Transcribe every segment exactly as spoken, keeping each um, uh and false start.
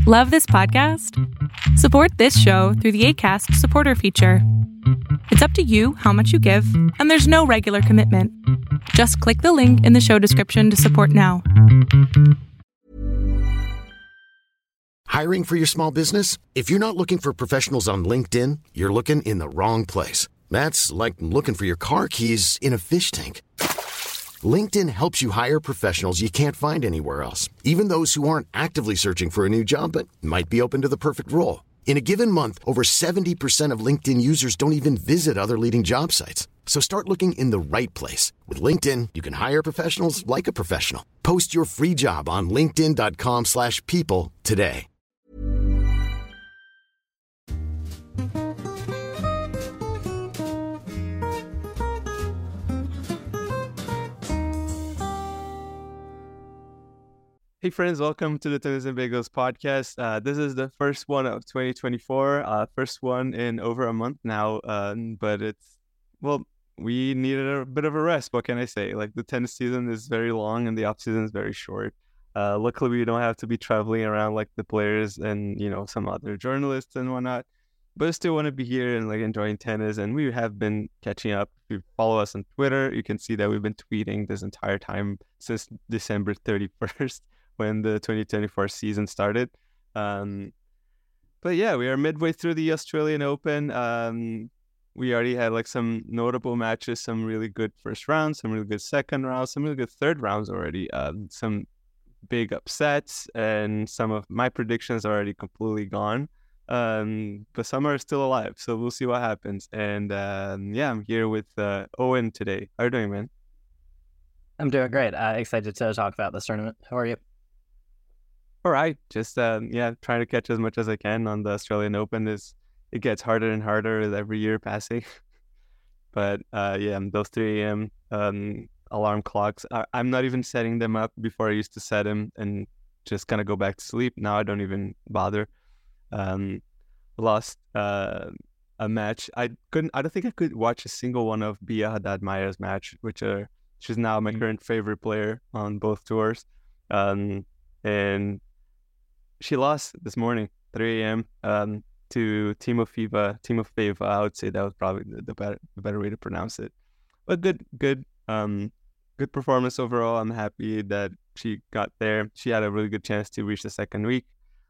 Love this podcast? Support this show through the Acast supporter feature. It's up to you how much you give, and there's no regular commitment. Just click the link in the show description to support now. Hiring for your small business? If you're not looking for professionals on LinkedIn, you're looking in the wrong place. That's like looking for your car keys in a fish tank. LinkedIn helps you hire professionals you can't find anywhere else, even those who aren't actively searching for a new job but might be open to the perfect role. In a given month, over seventy percent of LinkedIn users don't even visit other leading job sites. So start looking in the right place. With LinkedIn, you can hire professionals like a professional. Post your free job on linkedin.com slash people today. Hey friends, welcome to the Tennis and Bagels podcast. Uh, this is the first one of twenty twenty-four, uh, first one in over a month now, uh, but it's, well, we needed a bit of a rest. What can I say? Like, the tennis season is very long and the off season is very short. Uh, luckily, we don't have to be traveling around like the players and, you know, some other journalists and whatnot, but I still want to be here and like enjoying tennis, and we have been catching up. If you follow us on Twitter, you can see that we've been tweeting this entire time since December thirty-first. When the twenty twenty-four season started. Um, but yeah, we are midway through the Australian Open. Um, we already had like some notable matches, some really good first rounds, some really good second rounds, some really good third rounds already. Um, some big upsets, and some of my predictions are already completely gone. Um, but some are still alive, so we'll see what happens. And um, yeah, I'm here with uh, Owen today. How are you doing, man? I'm doing great. Uh, excited to talk about this tournament. How are you? All right, just um, yeah, trying to catch as much as I can on the Australian Open. Is it gets harder and harder with every year passing. But uh, yeah, those three a.m. Um, alarm clocks, I, I'm not even setting them up. Before I used to set them and just kind of go back to sleep. Now I don't even bother. Um, lost uh, a match. I couldn't. I don't think I could watch a single one of Bia Haddad Maia's match, which uh, she's now my current favorite player on both tours. Um, and she lost this morning, three a.m. Um, to Timofeva. Timofeva, I would say that was probably the, the better the better way to pronounce it. But good, good, um, good performance overall. I'm happy that she got there. She had a really good chance to reach the second week,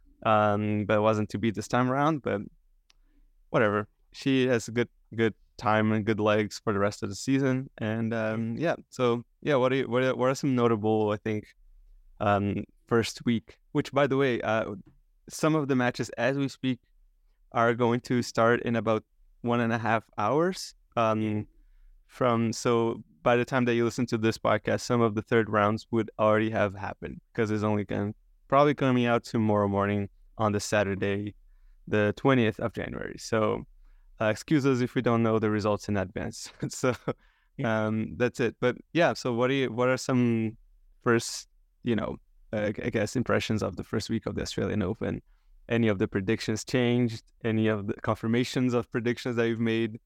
um, but it wasn't to be this time around. But whatever, she has a good, good time and good legs for the rest of the season. And um, yeah, so yeah, what are you, what are, what are some notable, I think, um, first week, which, by the way, uh, some of the matches as we speak are going to start in about one and a half hours. Um, from so by the time that you listen to this podcast, some of the third rounds would already have happened, because it's only going probably coming out tomorrow morning on the Saturday, the twentieth of January. So uh, excuse us if we don't know the results in advance. so um, that's it. But yeah, so what do you? What are some first, you know, I guess, impressions of the first week of the Australian Open? Any of the predictions changed? Any of the confirmations of predictions that you've made?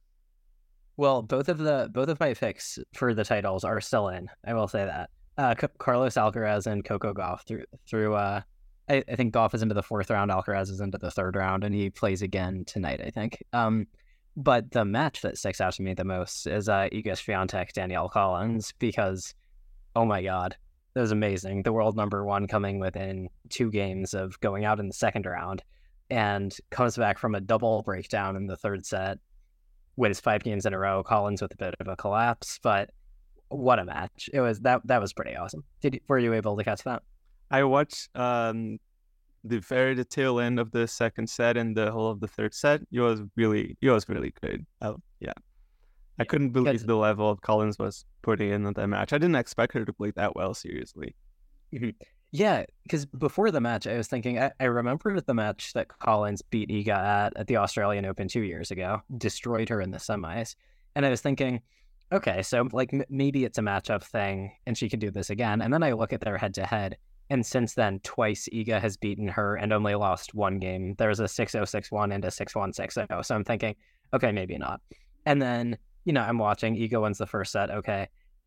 Well, both of the both of my picks for the titles are still in. I will say that. Uh, C- Carlos Alcaraz and Coco Gauff through through. Uh, I, I think Gauff is into the fourth round. Alcaraz is into the third round, and he plays again tonight, I think. Um, but the match that sticks out to me the most is uh, Iga Swiatek, Danielle Collins, because, oh my God. That was amazing. The world number one coming within two games of going out in the second round, and comes back from a double breakdown in the third set, wins five games in a row. Collins with a bit of a collapse, but what a match. It was that that was pretty awesome. Did you, were you able to catch that? I watched um, the very the tail end of the second set and the whole of the third set. It was really it was really good. Uh, yeah. I couldn't believe the level of Collins was putting in that match. I didn't expect her to play that well, seriously. Mm-hmm. Yeah, because before the match, I was thinking, I, I remember the match that Collins beat Iga at at the Australian Open two years ago, destroyed her in the semis. And I was thinking, okay, so like m- maybe it's a matchup thing and she can do this again. And then I look at their head-to-head, and since then, twice Iga has beaten her and only lost one game. There's a six oh six one and a six one six oh. So I'm thinking, okay, maybe not. And then, you know, I'm watching, Iga wins the first set, okay.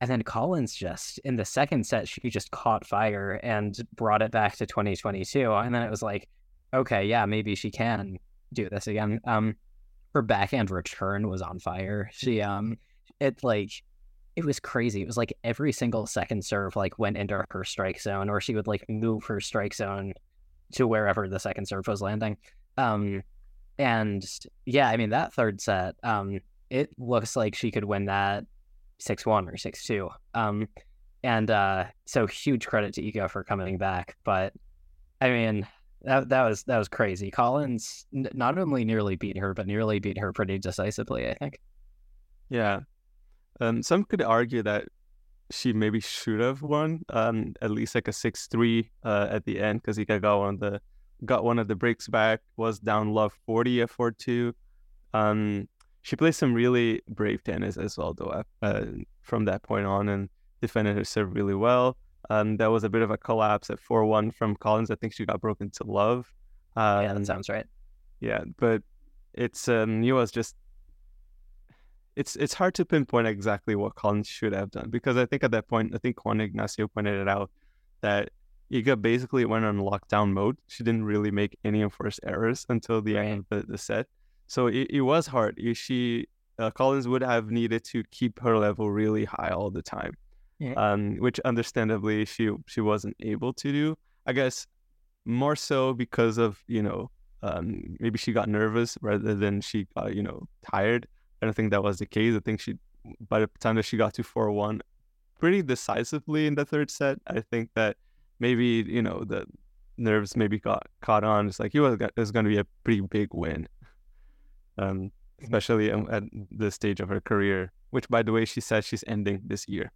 And then Collins just, in the second set, she just caught fire and brought it back to twenty twenty-two. And then it was like, okay, yeah, maybe she can do this again. Um, her backhand return was on fire. She, um, it like, it was crazy. It was like every single second serve like went into her strike zone, or she would like move her strike zone to wherever the second serve was landing. Um, and yeah, I mean, that third set, um, it looks like she could win that six one or six two. Um, and uh, so huge credit to Iga for coming back. But I mean, that that was that was crazy. Collins n- not only nearly beat her, but nearly beat her pretty decisively, I think. Yeah. Um, some could argue that she maybe should have won, um, at least like a six three uh, at the end, because Iga got one of the got one of the breaks back, was down love forty at four two. Um, she played some really brave tennis as well, though, uh, from that point on, and defended her serve really well. Um, that was a bit of a collapse at four one from Collins. I think she got broken to love. Um, Yeah, that sounds right. Yeah, but it's um, it was just it's it's hard to pinpoint exactly what Collins should have done, because I think at that point, I think Juan Ignacio pointed it out that Iga basically went on lockdown mode. She didn't really make any enforced errors until the Right. end of the, the set. So it, it was hard. She uh, Collins would have needed to keep her level really high all the time, Yeah. um, which understandably she she wasn't able to do. I guess more so because of, you know, um, maybe she got nervous rather than she got, you know, tired. I don't think that was the case. I think she, by the time that she got to four one, pretty decisively in the third set, I think that maybe, you know, the nerves maybe got caught on. It's like, it was, it was going to be a pretty big win, um, especially at the stage of her career, which, by the way, she said she's ending this year.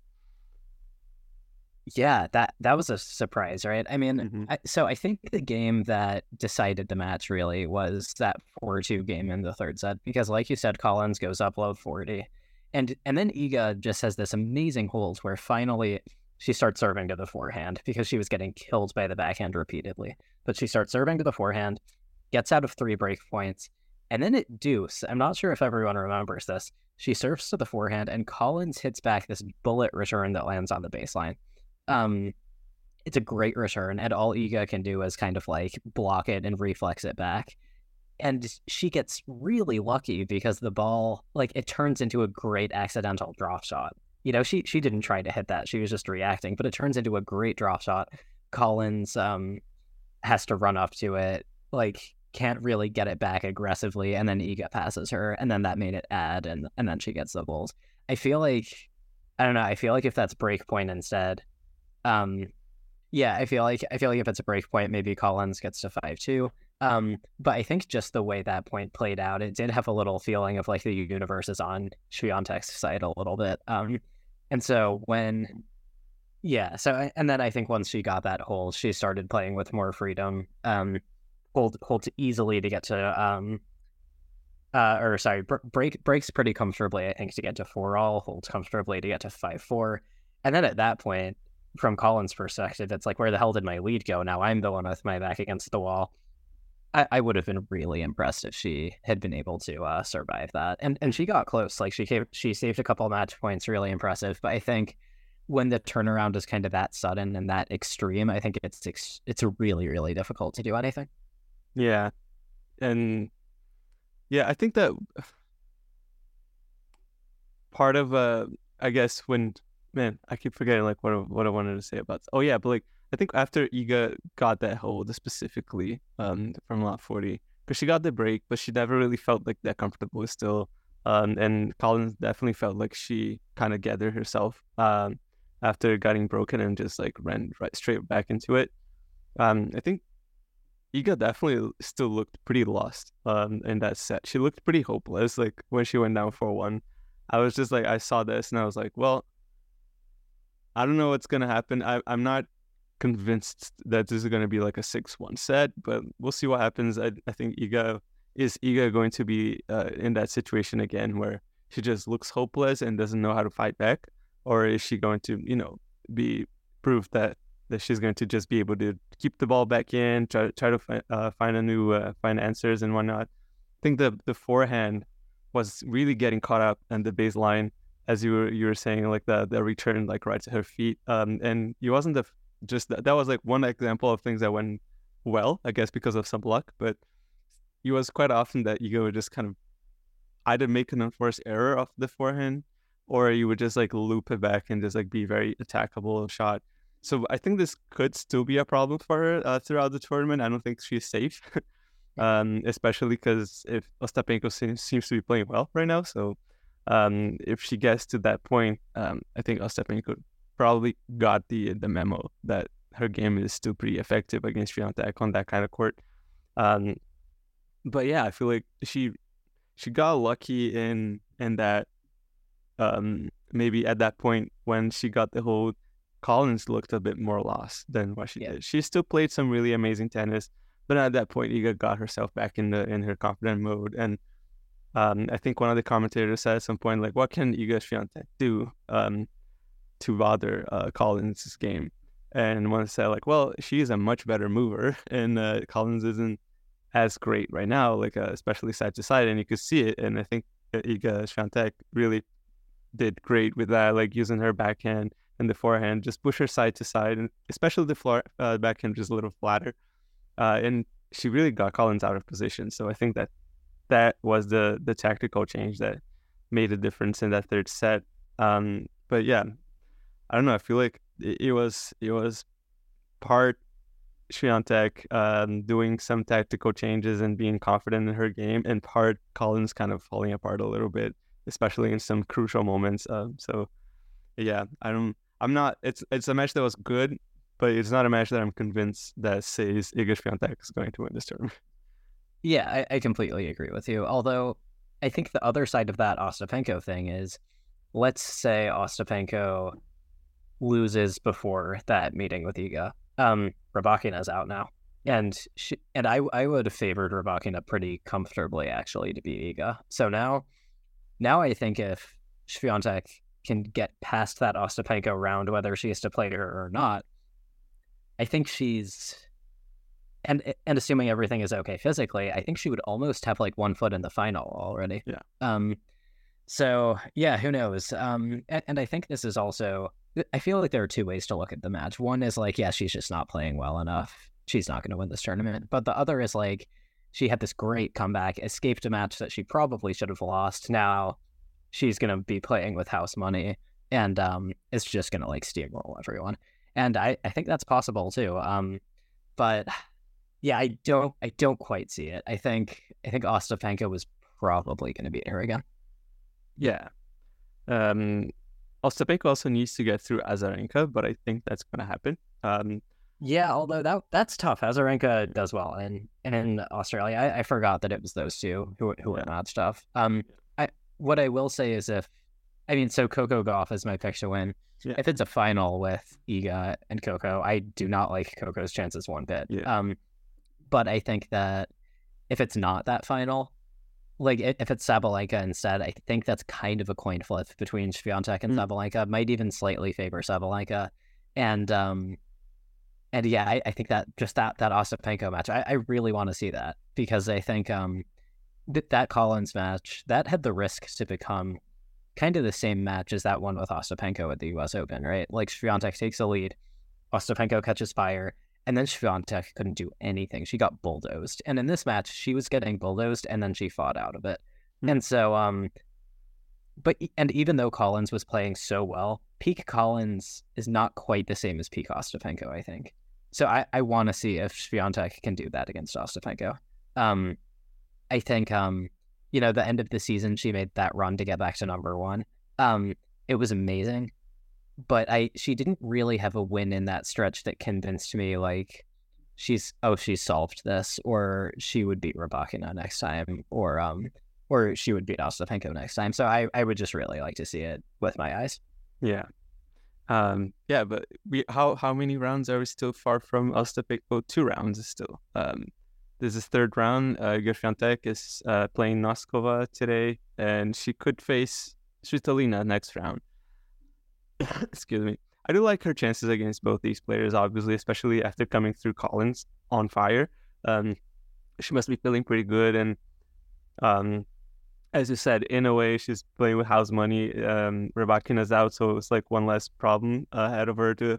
Yeah, that that was a surprise, right? I mean, Mhm. I, so I think the game that decided the match really was that four two game in the third set, because like you said, Collins goes up low forty, and and then Iga just has this amazing hold where finally she starts serving to the forehand, because she was getting killed by the backhand repeatedly. But she starts serving to the forehand, gets out of three break points, and then at deuce, I'm not sure if everyone remembers this, she serves to the forehand, and Collins hits back this bullet return that lands on the baseline. Um, it's a great return, and all Iga can do is kind of like block it and reflex it back. And she gets really lucky because the ball, like, it turns into a great accidental drop shot. You know, she she didn't try to hit that; she was just reacting. But it turns into a great drop shot. Collins um has to run up to it, like, can't really get it back aggressively, and then Iga passes her, and then that made it add, and and then she gets the balls. I feel like, I don't know. I feel like if that's break point instead. Um, yeah, I feel like I feel like if it's a break point, maybe Collins gets to five two. Um, but I think just the way that point played out, it did have a little feeling of like the universe is on Swiatek's side a little bit. Um, and so when, yeah, so and then I think once she got that hold, she started playing with more freedom. Um, hold hold easily to get to um, uh, or sorry, break breaks pretty comfortably. I think to get to four all, holds comfortably to get to five four, and then at that point, from Collins' perspective, it's like, where the hell did my lead go? Now I'm the one with my back against the wall. I, I would have been really impressed if she had been able to uh, survive that. And and she got close. Like, she came, she saved a couple match points, really impressive. But I think when the turnaround is kind of that sudden and that extreme, I think it's it's, it's really, really difficult to do anything. Yeah. And yeah, I think that part of, uh, I guess when, man, I keep forgetting like what what I wanted to say about. Oh yeah, but like I think after Iga got that hold specifically, um, from lot forty, because she got the break, but she never really felt like that comfortable still. Um, and Collins definitely felt like she kind of gathered herself, um, after getting broken and just like ran right straight back into it. Um, I think Iga definitely still looked pretty lost, um, in that set. She looked pretty hopeless. Like when she went down four one, I was just like, I saw this and I was like, well, I don't know what's going to happen. I, I'm not convinced that this is going to be like a six one set, but we'll see what happens. I, I think Iga, is Iga going to be uh, in that situation again where she just looks hopeless and doesn't know how to fight back? Or is she going to, you know, be proof that, that she's going to just be able to keep the ball back in, try, try to fi- uh, find a new, uh, find answers and whatnot? I think the, the forehand was really getting caught up on the baseline. as you were you were saying, like the the return like right to her feet. Um, and it wasn't the just that, that was like one example of things that went well, I guess, because of some luck. But it was quite often that Iga would just kind of either make an unforced error off the forehand, or you would just like loop it back and just like be very attackable shot. So I think this could still be a problem for her uh, throughout the tournament. I don't think she's safe, um, especially because if Ostapenko seems, seems to be playing well right now. So um, if she gets to that point, um, I think Ostapenko probably got the the memo that her game is still pretty effective against Swiatek on that kind of court. Um, but yeah, I feel like she she got lucky in in that um, maybe at that point when she got the hold, Collins looked a bit more lost than what she yeah. did. She still played some really amazing tennis, but at that point, Iga got herself back in the in her confident mode. And um, I think one of the commentators said at some point, like, what can Iga Swiatek do um, to bother uh, Collins' game? And one said, like, well, she's a much better mover, and uh, Collins isn't as great right now, like uh, especially side to side, and you could see it. And I think Iga Swiatek really did great with that, like using her backhand and the forehand, just push her side to side, and especially the floor, uh, backhand just a little flatter. Uh, and she really got Collins out of position. So I think that that was the the tactical change that made a difference in that third set. Um, but yeah, I don't know. I feel like it, it was it was part Swiatek um, doing some tactical changes and being confident in her game, and part Collins kind of falling apart a little bit, especially in some crucial moments. Um, so yeah, I don't. I'm not. It's it's a match that was good, but it's not a match that I'm convinced that says Iga Swiatek is going to win this tournament. Yeah, I, I completely agree with you. Although I think the other side of that Ostapenko thing is, let's say Ostapenko loses before that meeting with Iga. Um, Rybakina's out now, and she, and I I would have favored Rybakina pretty comfortably actually to beat Iga. So now, now I think if Swiatek can get past that Ostapenko round, whether she has to play her or not, I think she's, and and assuming everything is okay physically, I think she would almost have like one foot in the final already. Yeah. Um. So yeah, who knows? Um. And, and I think this is also, I feel like there are two ways to look at the match. One is like, yeah, she's just not playing well enough. She's not going to win this tournament. But the other is like, she had this great comeback, escaped a match that she probably should have lost. Now she's going to be playing with house money, and um, it's just going to like steamroll everyone. And I, I think that's possible too. Um, but yeah, I don't I don't quite see it. I think I think Ostapenko was probably going to beat her again. Yeah. Um, Ostapenko also needs to get through Azarenka, but I think that's going to happen. Um, yeah, although that that's tough. Azarenka does well, and and in Australia, I, I forgot that it was those two who who were yeah. matched up. Um, I what I will say is if, I mean, so Coco Gauff is my pick to win. Yeah. If it's a final with Iga and Coco, I do not like Coco's chances one bit. Yeah. Um, but I think that if it's not that final, like if it's Sabalenka instead, I think that's kind of a coin flip between Swiatek and mm. Sabalenka. Might even slightly favor Sabalenka, and um, and yeah, I, I think that just that that Ostapenko match, I, I really want to see that, because I think um, th- that Collins match that had the risk to become kind of the same match as that one with Ostapenko at the U S Open, right? Like Swiatek takes the lead, Ostapenko catches fire, and then Swiatek couldn't do anything. She got bulldozed. And in this match, she was getting bulldozed, and then she fought out of it. Mm-hmm. And so, um, but, and even though Collins was playing so well, peak Collins is not quite the same as peak Ostapenko, I think. So I, I want to see if Swiatek can do that against Ostapenko. Um, I think, um, you know, the end of the season, she made that run to get back to number one. Um, it was amazing. But I, she didn't really have a win in that stretch that convinced me like she's, oh, she solved this, or she would beat Rybakina next time, or um, or she would beat Ostapenko next time. So I, I would just really like to see it with my eyes. Yeah, um, yeah. But we, how how many rounds are we still far from Ostapenko? Two rounds still. Um, this is third round. Uh, Iga Swiatek is uh, playing Noskova today, and she could face Svitolina next round. Excuse me. I do like her chances against both these players, obviously, especially after coming through Collins on fire. Um, she must be feeling pretty good, and um, as you said, in a way, she's playing with house money. Um, Rybakina's out, so it's like one less problem ahead of her to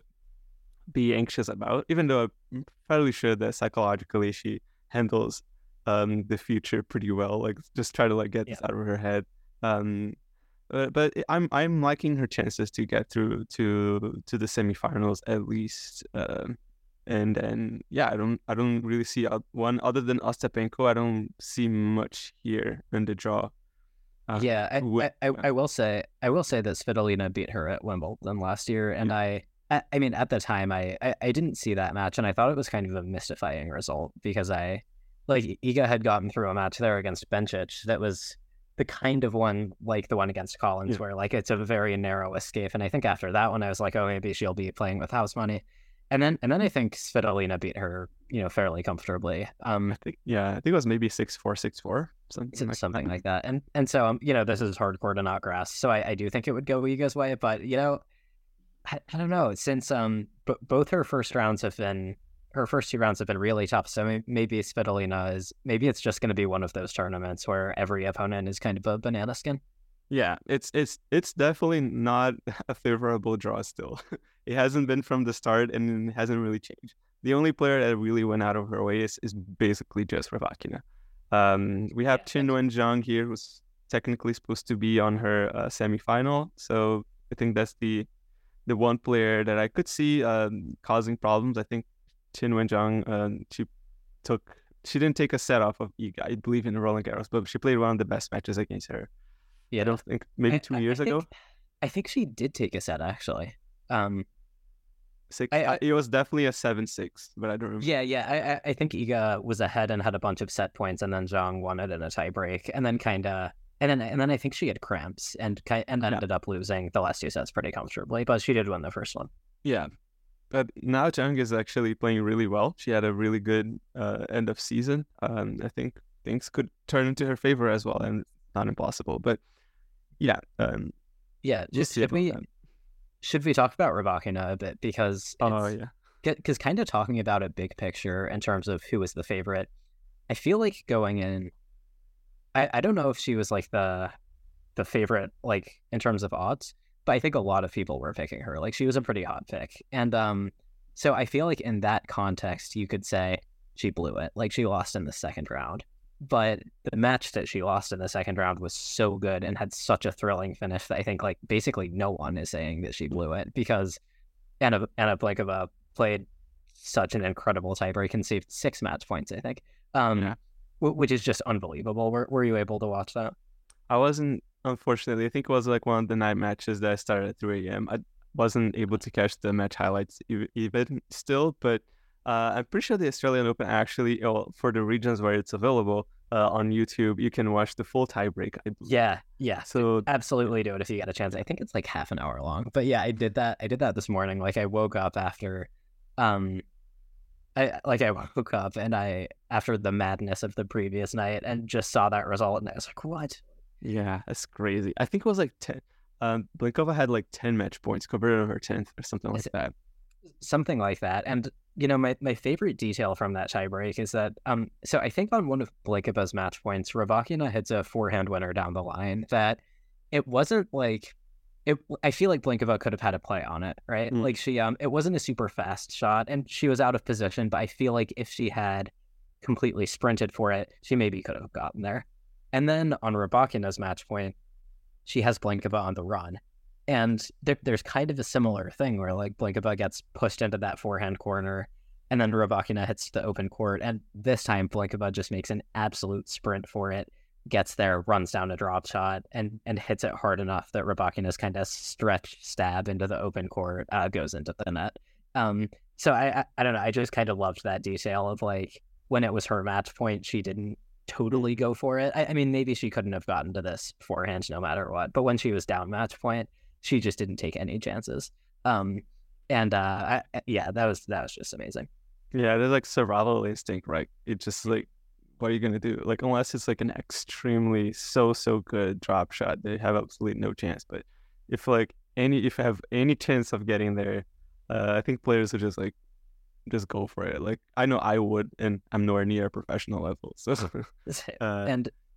be anxious about. Even though I'm fairly sure that psychologically she handles um the future pretty well. Like just try to like get this Yeah. out of her head. Um, uh, but I'm I'm liking her chances to get through to to the semifinals at least. Um, and then yeah, I don't I don't really see oth- one other than Ostapenko. I don't see much here in the draw. Uh, Yeah, I, wh- I, I, I will say I will say that Svitolina beat her at Wimbledon last year, and I, I I mean at the time I, I I didn't see that match, and I thought it was kind of a mystifying result because I like Iga had gotten through a match there against Bencic that was the kind of one like the one against Collins Yeah. where like it's a very narrow escape, and I think after that one I was like, oh, maybe she'll be playing with house money, and then and then I think Svitolina beat her, you know, fairly comfortably. Um, I think yeah, I think it was maybe six four, six four, something some- like something that. like that. And and so um, you know, this is hardcore to not grass. So I, I do think it would go Iga's way, but you know, I, I don't know. Since um, b- both her first rounds have been her first two rounds have been really tough. So may- maybe Svitolina is maybe it's just going to be one of those tournaments where every opponent is kind of a banana skin. Yeah, it's it's it's definitely not a favorable draw still. It hasn't been from the start and it hasn't really changed. The only player that really went out of her way is, is basically just Rybakina. Um, we have Yeah, Qin Wen Zhang here, who's technically supposed to be on her uh, semifinal. So I think that's the the one player that I could see um, causing problems. I think Qin Wen Zhang, um, she took she didn't take a set off of Iga, I believe, in Roland Garros, but she played one of the best matches against her. Yeah, I don't think maybe I- two I- years I ago. think- I think she did take a set actually. Um, Six. I- I- uh, it was definitely a seven six, but I don't remember. Yeah, yeah. I, I I think Iga was ahead and had a bunch of set points, and then Zhang won it in a tie break, and then kind of, and then and then I think she had cramps and ki- and Yeah. ended up losing the last two sets pretty comfortably, but she did win the first one. Yeah, but now Zhang is actually playing really well. She had a really good uh, end of season. Um, I think things could turn into her favor as well, and it's not impossible. But yeah, um, Yeah, we'll just see should about we that. should we talk about Rybakina a bit because Oh it's, yeah, because kind of talking about a big picture in terms of who was the favorite, I feel like going in, I, I don't know if she was like the the favorite like in terms of odds, but I think a lot of people were picking her. Like she was a pretty hot pick, and um, so I feel like in that context, you could say she blew it. Like she lost in the second round, but the match that she lost in the second round was so good and had such a thrilling finish that I think like basically no one is saying that she blew it because Anna Anna Blakova played such an incredible tiebreak and saved six match points, I think, um, Yeah. w- which is just unbelievable. Were Were you able to watch that? I wasn't. Unfortunately, I think it was like one of the night matches that started at three a.m. I wasn't able to catch the match highlights e- even still, but uh, I'm pretty sure the Australian Open actually, oh, for the regions where it's available uh, on YouTube, you can watch the full tiebreak. I believe. Yeah, yeah. So Absolutely do it if you get a chance. I think it's like half an hour long. But yeah, I did that. I did that this morning. Like I woke up after um I like I woke up and I after the madness of the previous night and just saw that result and I was like, what? yeah, that's crazy. I think it was like ten. Um, Blinkova had like ten match points compared to her tenth or something like Is it- that. Something like that. And you know, my, my favorite detail from that tiebreak is that um so I think on one of Blinkova's match points, Rybakina hits a forehand winner down the line that it wasn't like it I feel like Blinkova could have had a play on it, right? Mm. Like she um it wasn't a super fast shot and she was out of position, but I feel like if she had completely sprinted for it, she maybe could have gotten there. And then on Rybakina's match point, she has Blinkova on the run. And there, there's kind of a similar thing where like Blinkova gets pushed into that forehand corner and then Rybakina hits the open court. And this time Blinkova just makes an absolute sprint for it, gets there, runs down a drop shot and, and hits it hard enough that Rybakina's kind of stretch stab into the open court uh, goes into the net. Um, so I, I, I don't know. I just kind of loved that detail of like when it was her match point, she didn't totally go for it. I, I mean, maybe she couldn't have gotten to this forehand no matter what, but when she was down match point, she just didn't take any chances. Um, and uh, I, yeah, that was that was just amazing. Yeah, there's like survival instinct, right? It's just like, what are you gonna do? Like, unless it's like an extremely so so good drop shot, they have absolutely no chance. But if like any if you have any chance of getting there, uh, I think players would just like just go for it. Like I know I would, and I'm nowhere near a professional level. So uh, and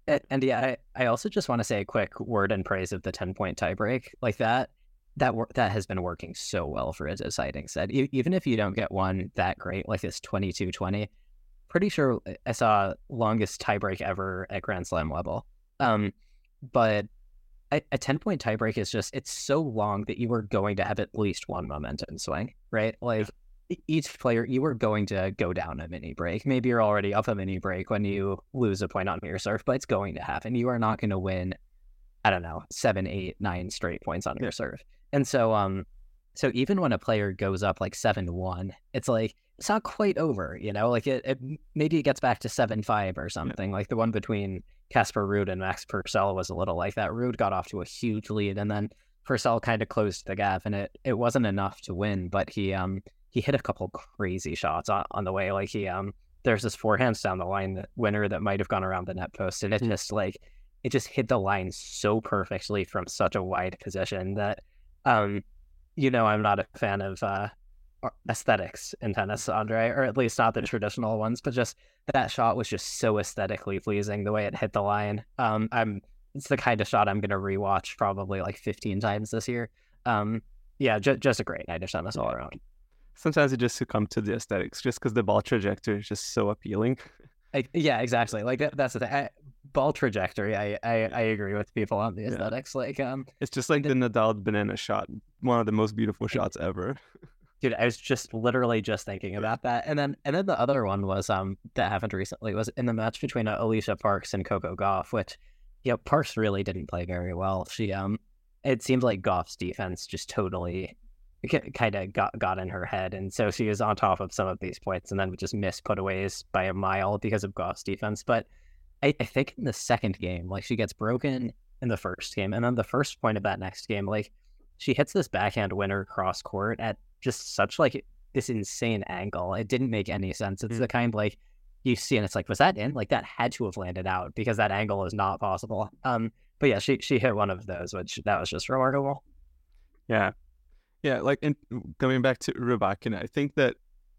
And, and yeah, I, I also just want to say a quick word in praise of the ten point tiebreak. Like that, that wor- that has been working so well for a deciding set. E- even if you don't get one that great, like this twenty-two twenty, pretty sure I saw longest tiebreak ever at Grand Slam level. Um, but a, a ten point tiebreak is just, it's so long that you are going to have at least one momentum swing, right? Like yeah. each player, you are going to go down a mini break. Maybe you're already up a mini break when you lose a point on your serve, but it's going to happen. You are not going to win, I don't know, seven, eight, nine straight points on yeah. your serve. And so, um, so even when a player goes up like seven one, it's like, it's not quite over, you know, like it, it maybe it gets back to seven five or something. Yeah. Like the one between Casper Ruud and Max Purcell was a little like that. Ruud got off to a huge lead, and then Purcell kind of closed the gap, and it, it wasn't enough to win, but he um he hit a couple crazy shots on, on the way. Like he um there's this forehands down the line that winner that might have gone around the net post, and it mm-hmm. just like it just hit the line so perfectly from such a wide position that um you know I'm not a fan of uh aesthetics in tennis, Andre, or at least not the traditional ones, but just that shot was just so aesthetically pleasing the way it hit the line. Um, I'm it's the kind of shot I'm going to rewatch probably like fifteen times this year. Um, yeah, ju- just a great night of tennis all around. Sometimes you just succumb to the aesthetics just because the ball trajectory is just so appealing. I, yeah, exactly. Like that, that's the thing. I, ball trajectory. I, I I agree with people on the aesthetics. Yeah. Like um, it's just like the, the Nadal banana shot, one of the most beautiful shots ever. Dude, I was just literally just thinking about that. And then and then the other one was um that happened recently was in the match between uh, Alicia Parks and Coco Gauff, which, you know, Parks really didn't play very well. She um it seemed like Gauff's defense just totally kind of got, got in her head. And so she was on top of some of these points and then would just miss putaways by a mile because of Gauff's defense. But I, I think in the second game, like she gets broken in the first game. And then the first point of that next game, like she hits this backhand winner cross court at just such like this insane angle. It didn't make any sense. It's mm. the kind like you see and it's like, was that in? Like that had to have landed out because that angle is not possible. Um, but yeah, she she hit one of those, which that was just remarkable. Yeah, yeah. Like in, coming back to Rybakina, I think that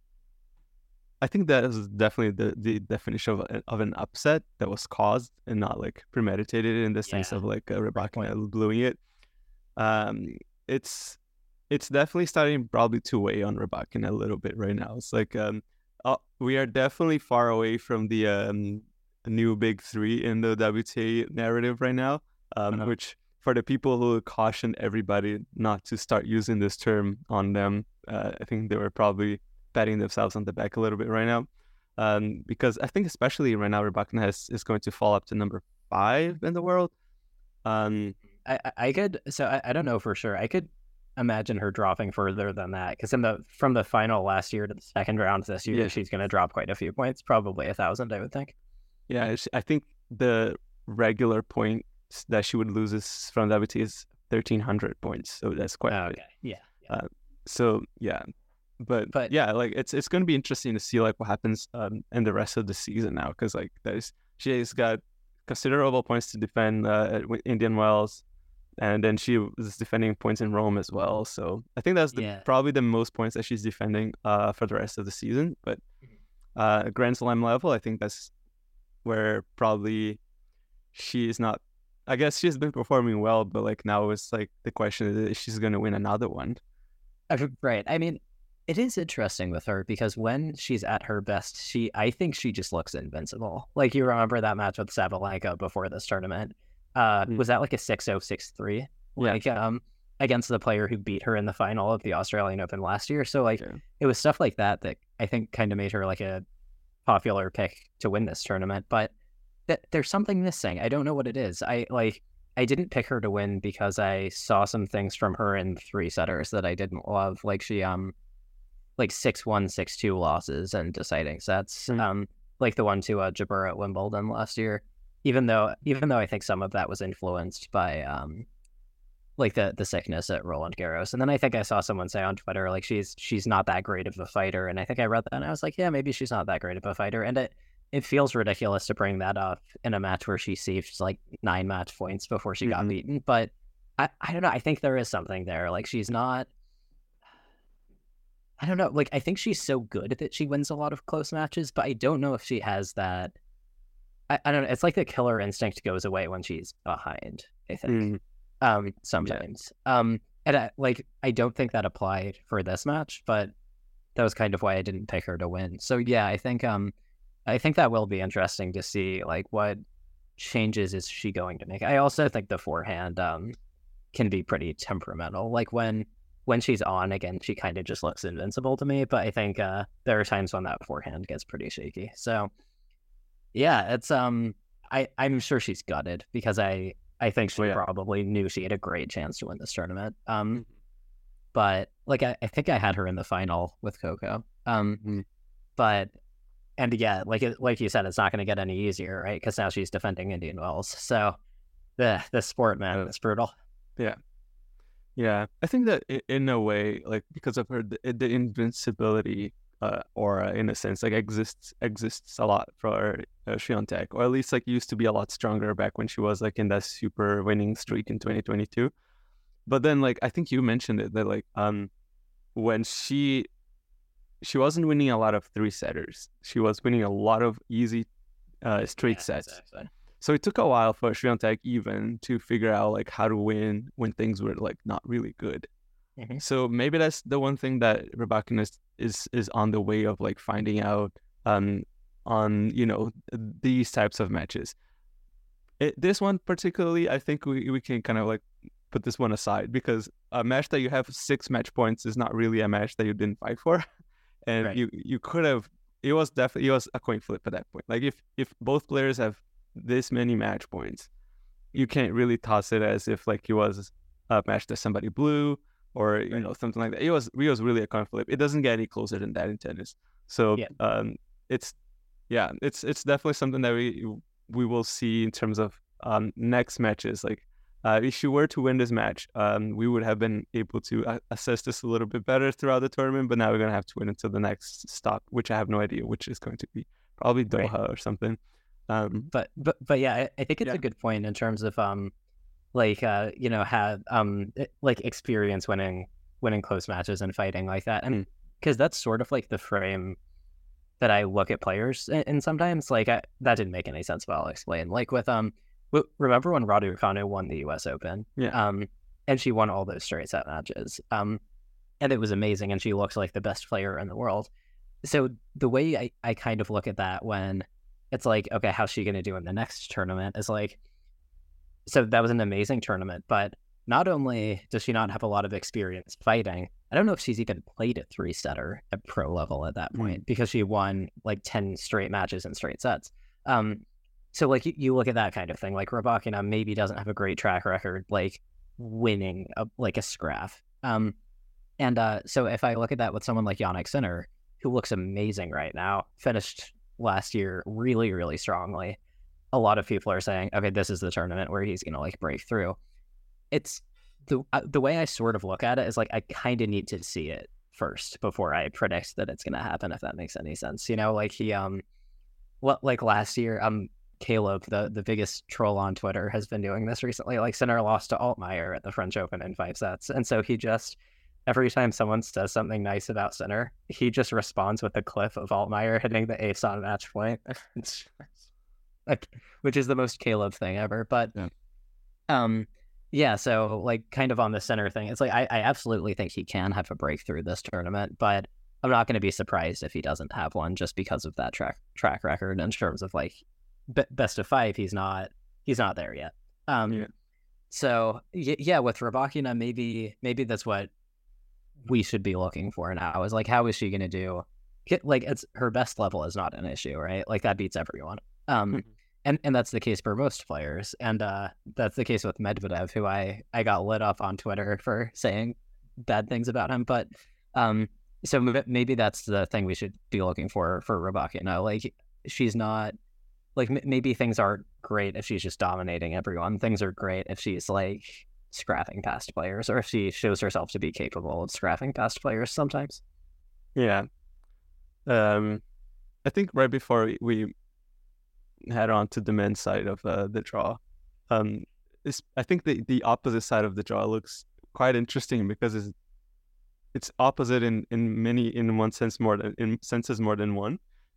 I think that is definitely the, the definition of a, of an upset that was caused and not like premeditated in the yeah. sense of like uh, Rybakina blowing it. Um, it's. It's definitely starting probably to weigh on Rybakina a little bit right now. It's like um, uh, we are definitely far away from the um, new big three in the W T A narrative right now, um, uh-huh. which for the people who cautioned everybody not to start using this term on them, uh, I think they were probably patting themselves on the back a little bit right now. Um, because I think especially right now, Rybakina has, is going to fall up to number five in the world. Um, I, I could, so I, I don't know for sure. I could imagine her dropping further than that because in the from the final last year to the second round this year, yeah. she's going to drop quite a few points, probably a thousand, I would think. Yeah, I think the regular points that she would lose is from W T is thirteen hundred points, so that's quite oh, okay. Yeah. yeah. Uh, so yeah, but but yeah, like it's it's going to be interesting to see like what happens um, in the rest of the season now because like there's she's got considerable points to defend uh, at Indian Wells. And then she was defending points in Rome as well. So I think that's the, yeah. probably the most points that she's defending uh, for the rest of the season. But uh, Grand Slam level, I think that's where probably she is not. I guess she's been performing well, but like now it's like the question is if she's going to win another one. Right. I mean, it is interesting with her because when she's at her best, she I think she just looks invincible. Like you remember that match with Sabalenka before this tournament. Uh, mm. Was that like a six oh, six three? Yeah. Like, um, against the player who beat her in the final of the Australian Open last year. So, like, yeah. it was stuff like that that I think kind of made her like a popular pick to win this tournament. But th- there's something missing. I don't know what it is. I like I didn't pick her to win because I saw some things from her in three setters that I didn't love. Like she um, like six one, six two losses and deciding sets. Mm. Um, like the one to uh, Jabeur at Wimbledon last year. Even though, even though I think some of that was influenced by, um, like the the sickness at Roland Garros, and then I think I saw someone say on Twitter like she's she's not that great of a fighter, and I think I read that and I was like, yeah, maybe she's not that great of a fighter, and it it feels ridiculous to bring that up in a match where she saved like nine match points before she mm-hmm. got beaten, but I I don't know, I think there is something there, like she's not. I don't know, like I think she's so good that she wins a lot of close matches, but I don't know if she has that. I, I don't know. It's like the killer instinct goes away when she's behind, I think. Mm. Um, sometimes. Yeah. Um, and I, like, I don't think that applied for this match, but that was kind of why I didn't pick her to win. So yeah, I think um, I think that will be interesting to see, like, what changes is she going to make. I also think the forehand um can be pretty temperamental. Like when when she's on again, she kind of just looks invincible to me. But I think uh, there are times when that forehand gets pretty shaky. So yeah, it's um, I I'm sure she's gutted because I I think she oh, yeah. probably knew she had a great chance to win this tournament. Um, but like I, I think I had her in the final with Coco. Um, mm-hmm. but and yeah, like it, like you said, it's not going to get any easier, right? Because now she's defending Indian Wells. So the the sport, man, it's brutal. Yeah. Yeah, I think that in a way, like because of her, the, the invincibility uh, aura, in a sense, like exists exists a lot for uh, Swiatek, or at least like used to be a lot stronger back when she was like in that super winning streak in twenty twenty-two. But then, like I think you mentioned it that like um when she she wasn't winning a lot of three setters, she was winning a lot of easy uh, straight yeah, sets. Exactly. So it took a while for Swiatek even to figure out like how to win when things were like not really good. Mm-hmm. So maybe that's the one thing that Rybakina is, is is on the way of like finding out um on you know these types of matches. It, this one particularly, I think we we can kind of like put this one aside because a match that you have six match points is not really a match that you didn't fight for, and right. you you could have. It was definitely it was a coin flip at that point. Like if if both players have this many match points, you can't really toss it as if like it was a match that somebody blew or you right. know something like that. It was it was really a coin flip. It doesn't get any closer than that in tennis. So yeah. um, it's yeah, it's it's definitely something that we we will see in terms of um, next matches. Like uh, if she were to win this match, um, we would have been able to uh, assess this a little bit better throughout the tournament. But now we're gonna have to wait until the next stop, which I have no idea which is going to be. Probably Doha right. or something. Um, but but but yeah, I, I think it's yeah. a good point in terms of um, like uh, you know, have um, like experience winning winning close matches and fighting like that, and because that's sort of like the frame that I look at players, and, and sometimes like I, that didn't make any sense, but I'll explain. Like with um, w- remember when Raducanu won the U S Open? Yeah. Um, and she won all those straight set matches. Um, and it was amazing, and she looks like the best player in the world. So the way I, I kind of look at that when it's like, okay, how's she going to do in the next tournament? Is like, so that was an amazing tournament, but not only does she not have a lot of experience fighting, I don't know if she's even played a three setter at pro level at that point mm. because she won like ten straight matches in straight sets. Um, so like you, you look at that kind of thing, like Rybakina maybe doesn't have a great track record, like winning a, like a scrap. Um, and uh, so if I look at that with someone like Jannik Sinner, who looks amazing right now, finished last year really, really strongly. A lot of people are saying, okay, this is the tournament where he's going to like break through. It's the uh, the way I sort of look at it is like, I kind of need to see it first before I predict that it's going to happen, if that makes any sense. You know, like he, um, what, like last year, um, Caleb, the, the biggest troll on Twitter, has been doing this recently. Like Sinner lost to Altmaier at the French Open in five sets. And so he just, every time someone says something nice about Sinner, he just responds with a clip of Altmaier hitting the ace on match point, like, which is the most Caleb thing ever. But yeah. um, yeah, so like kind of on the Sinner thing, it's like I, I absolutely think he can have a breakthrough this tournament, but I'm not going to be surprised if he doesn't have one just because of that track track record in terms of like b- best of five. He's not he's not there yet. Um, yeah. So y- yeah, with Rybakina, maybe maybe that's what we should be looking for now, is like, how is she going to do? Like, it's her best level is not an issue, right? Like that beats everyone. Um, mm-hmm. and, and that's the case for most players. And uh, that's the case with Medvedev, who I, I got lit up on Twitter for saying bad things about him. But um, so maybe that's the thing we should be looking for, for Rybakina. Like she's not, like m- maybe things aren't great if she's just dominating everyone. Things are great if she's like scrapping past players, or if she shows herself to be capable of scrapping past players sometimes. Yeah. Um, I think right before we head on to the men's side of uh, the draw, um, it's, I think the, the opposite side of the draw looks quite interesting because it's it's opposite in, in many in one sense more than in senses more than one,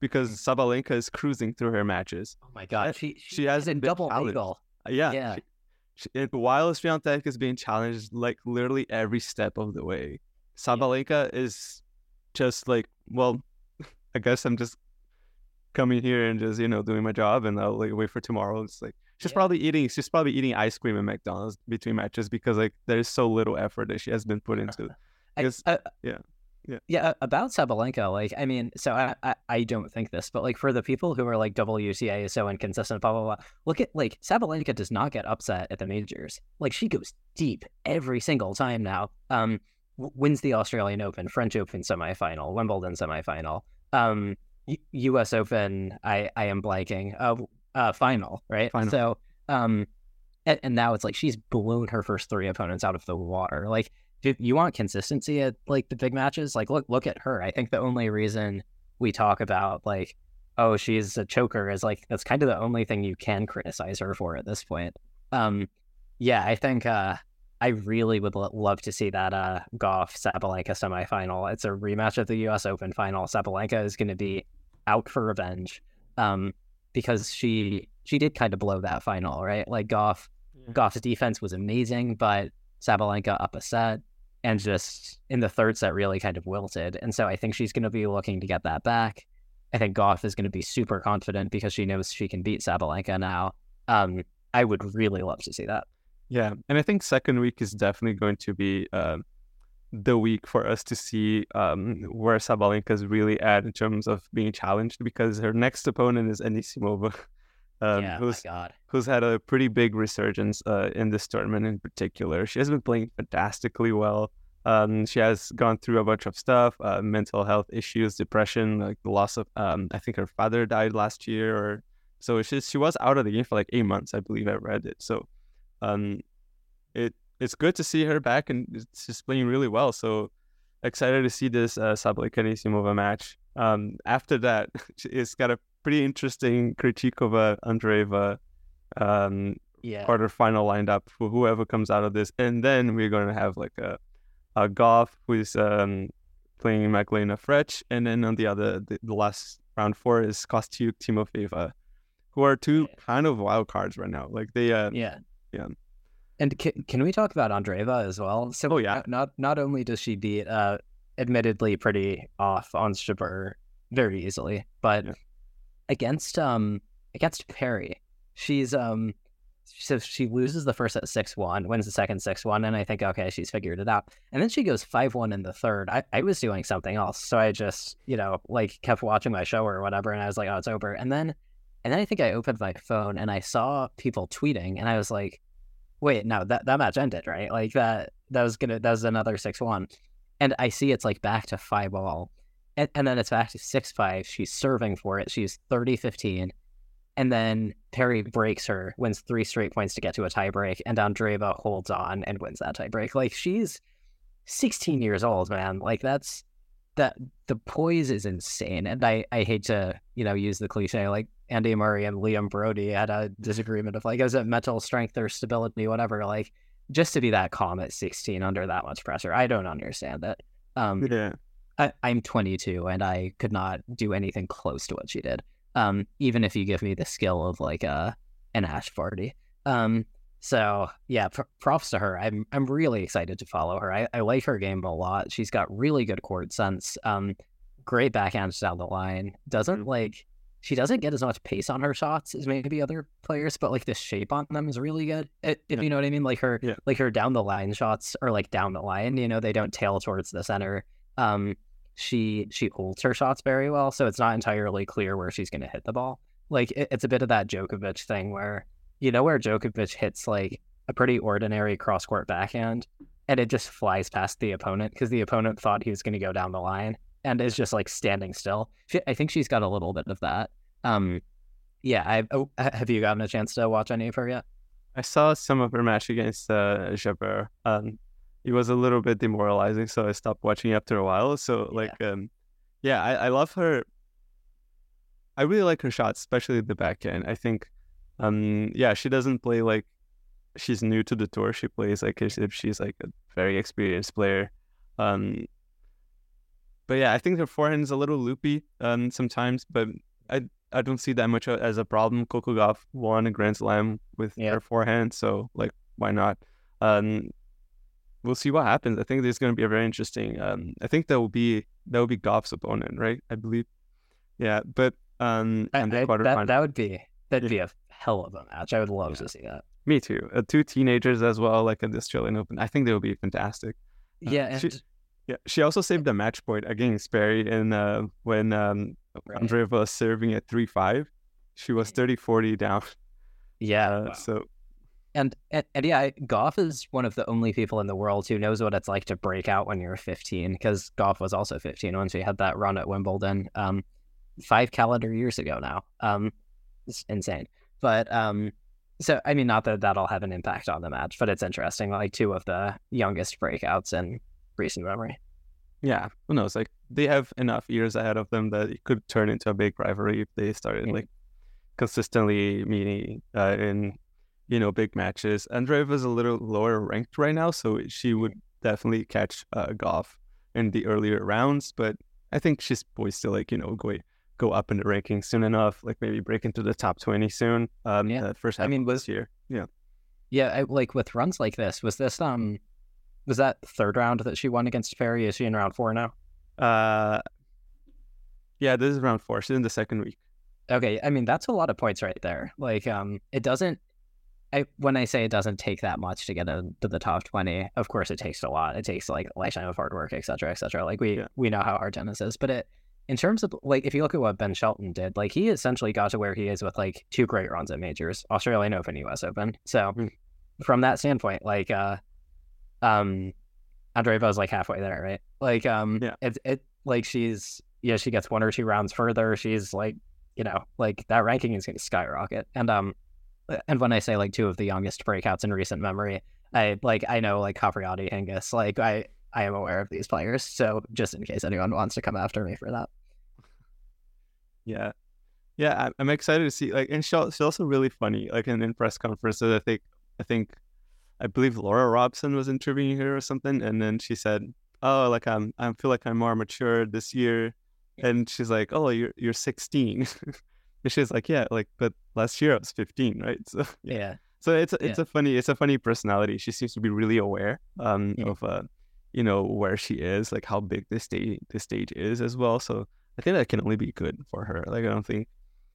because Sabalenka is cruising through her matches. Oh my god, she she, she has is in been double challenged. bagel. Uh, Yeah, Yeah, she, she, and while Swiatek is being challenged, like literally every step of the way, Sabalenka is just like, well, I guess I'm just coming here and just you know doing my job, and I'll like wait for tomorrow. It's like she's Yeah. probably eating, she's probably eating ice cream at McDonald's between matches because like there's so little effort that she has been put into. I, Because uh, yeah, yeah, yeah. uh, About Sabalenka, like I mean, so I, I I don't think this, but like for the people who are like W T A is so inconsistent, blah blah blah. Look at like Sabalenka does not get upset at the majors. Like she goes deep every single time now. Um, w- wins the Australian Open, French Open semifinal, Wimbledon semifinal. Um, U- U.S. Open, I I am blanking. Uh, uh, final, right? Final. So, um, and, and now it's like she's blown her first three opponents out of the water. Like, if you want consistency at like the big matches, like look look at her. I think the only reason we talk about like, oh, she's a choker is like that's kind of the only thing you can criticize her for at this point. Um, yeah, I think uh, I really would lo- love to see that uh, Goff Sabalenka semifinal. It's a rematch of the U S Open final. Sabalenka is going to be out for revenge, um, because she she did kind of blow that final, right? Like Goff, Yeah. Goff's defense was amazing, but Sabalenka up a set and just in the third set really kind of wilted. And so I think she's going to be looking to get that back. I think Goff is going to be super confident because she knows she can beat Sabalenka now. Um, I would really love to see that. yeah. And I think second week is definitely going to be uh, the week for us to see um, where Sabalenka is really at in terms of being challenged, because her next opponent is Anisimova, um, yeah, who's my God. who's had a pretty big resurgence uh, in this tournament in particular. She has been playing fantastically well. Um, she has gone through a bunch of stuff, uh, mental health issues, depression, like the loss of, um, I think her father died last year, or so she she was out of the game for like eight months, I believe I read it. So, um, it it's good to see her back, and it's just playing really well. So excited to see this uh, Sabalenka Anisimova match. Um, after that, it's got a pretty interesting Krejcikova Andreeva um Yeah. quarterfinal lined up for whoever comes out of this, and then we're going to have like a a Goff who's um playing Magdalena Frech, and then on the other the, the last round four is Kostyuk Timofeeva, who are two kind of wild cards right now. Like they uh Yeah. yeah. And can, can we talk about Andreeva as well? So Oh, yeah. Not not only does she beat uh admittedly pretty off on Jabeur very easily, but Yeah. against um against Perry, she's um so she loses the first set six one, wins the second six one, and I think okay, she's figured it out. And then she goes five one in the third. I, I was doing something else. So I just, you know, like kept watching my show or whatever, and I was like, oh, it's over. And then and then I think I opened my phone and I saw people tweeting, and I was like, wait, no, that, that match ended, right? Like that that was gonna that was another six one. And I see it's like back to five all. And, and then it's back to six five. She's serving for it. She's thirty fifteen. And then Perry breaks her, wins three straight points to get to a tiebreak, and Andreeva holds on and wins that tiebreak. Like she's sixteen years old, man. Like that's that the poise is insane. And I, I hate to, you know, use the cliche like Andy Murray and Liam Brody had a disagreement of like, is it mental strength or stability, whatever. Like just to be that calm at sixteen under that much pressure, I don't understand it. Um, Yeah. I, I'm twenty-two and I could not do anything close to what she did. Um, even if you give me the skill of like a an Ash Barty. Um, so yeah, pr- props to her. I'm I'm really excited to follow her. I, I like her game a lot. She's got really good court sense. Um, great backhands down the line. Doesn't like she doesn't get as much pace on her shots as maybe other players, but like the shape on them is really good. It, if you know what I mean, like her Yeah. like her down the line shots are like down the line. You know, they don't tail towards the center. Um, she she holds her shots very well, so it's not entirely clear where she's going to hit the ball. Like it, it's a bit of that Djokovic thing where you know where Djokovic hits like a pretty ordinary cross court backhand, and it just flies past the opponent because the opponent thought he was going to go down the line and is just like standing still. She, I think she's got a little bit of that. Um, yeah. I oh, have you gotten a chance to watch any of her yet? I saw some of her match against uh, Jabeur. Um, it was a little bit demoralizing, so I stopped watching after a while. So, Yeah. like, um, yeah, I, I love her. I really like her shots, especially the backhand. I think, um, yeah, she doesn't play like she's new to the tour. She plays like as if she's like a very experienced player. Um, but yeah, I think her forehand is a little loopy um, sometimes, but I I don't see that much as a problem. Coco Gauff won a Grand Slam with Yeah. her forehand, so like why not? Um, we'll see what happens. I think there's going to be a very interesting. Um, I think that will be that will be Gauff's opponent, right? I believe. Yeah, but um, I, and the I, quarterfinal. that that would be that'd Yeah. be a hell of a match. I would love Yeah. to see that. Me too. Uh, two teenagers as well, like at the Australian Open. I think they will be fantastic. Uh, Yeah, and she, yeah, she also saved a match point against Perry in uh, when um, Right. Andreeva was serving at three five. She was thirty forty down. yeah, Uh, wow. So And, and and yeah, Goff is one of the only people in the world who knows what it's like to break out when you're fifteen. Because Goff was also fifteen when she had that run at Wimbledon, um, five calendar years ago now. Um, it's insane. But um, so I mean, not that that'll have an impact on the match, but it's interesting. Like two of the youngest breakouts in recent memory. yeah, who knows? Like they have enough years ahead of them that it could turn into a big rivalry if they started Mhm. like consistently meeting uh, in you know big matches. Andreeva's a little lower ranked right now, so she would definitely catch uh, Gauff in the earlier rounds. But I think she's poised to like you know go go up in the rankings soon enough. Like maybe break into the top twenty soon. Um, Yeah. uh, first I half mean, of was- this year. Yeah. Yeah, I, like with runs like this, was this um, was that third round that she won against Perry? Is she in round four now? Uh, yeah, this is round four. She's in the second week. Okay, I mean that's a lot of points right there. Like, um, it doesn't. I when I say it doesn't take that much to get into the top twenty, of course it takes a lot. It takes like a lifetime of hard work, et cetera, et cetera. Like we Yeah. we know how hard tennis is, but it in terms of like if you look at what Ben Shelton did, like he essentially got to where he is with like two great runs at majors, Australian Open, U S Open. So Mm. from that standpoint, like uh, um, Andreeva is like halfway there, right? Like um, Yeah. it it like she's yeah she gets one or two rounds further, she's like. You know, like that ranking is going to skyrocket. And um, and when I say like two of the youngest breakouts in recent memory, I like I know like Capriati, Hingis, like I I am aware of these players. So just in case anyone wants to come after me for that. Yeah, yeah, I- I'm excited to see. Like, and she, she's also really funny. Like in, in press conferences, I think, I think, I believe Laura Robson was interviewing her or something, and then she said, "Oh, like I'm, I feel like I'm more mature this year," and she's like, "Oh, you're you're sixteen," and she's like, "Yeah, like, but last year I was fifteen, right?" So yeah, Yeah. so it's a, it's Yeah. a funny, it's a funny personality. She seems to be really aware, um, Yeah. of uh, you know, where she is, like how big this stage, this stage is as well. So I think that can only be good for her. Like I don't think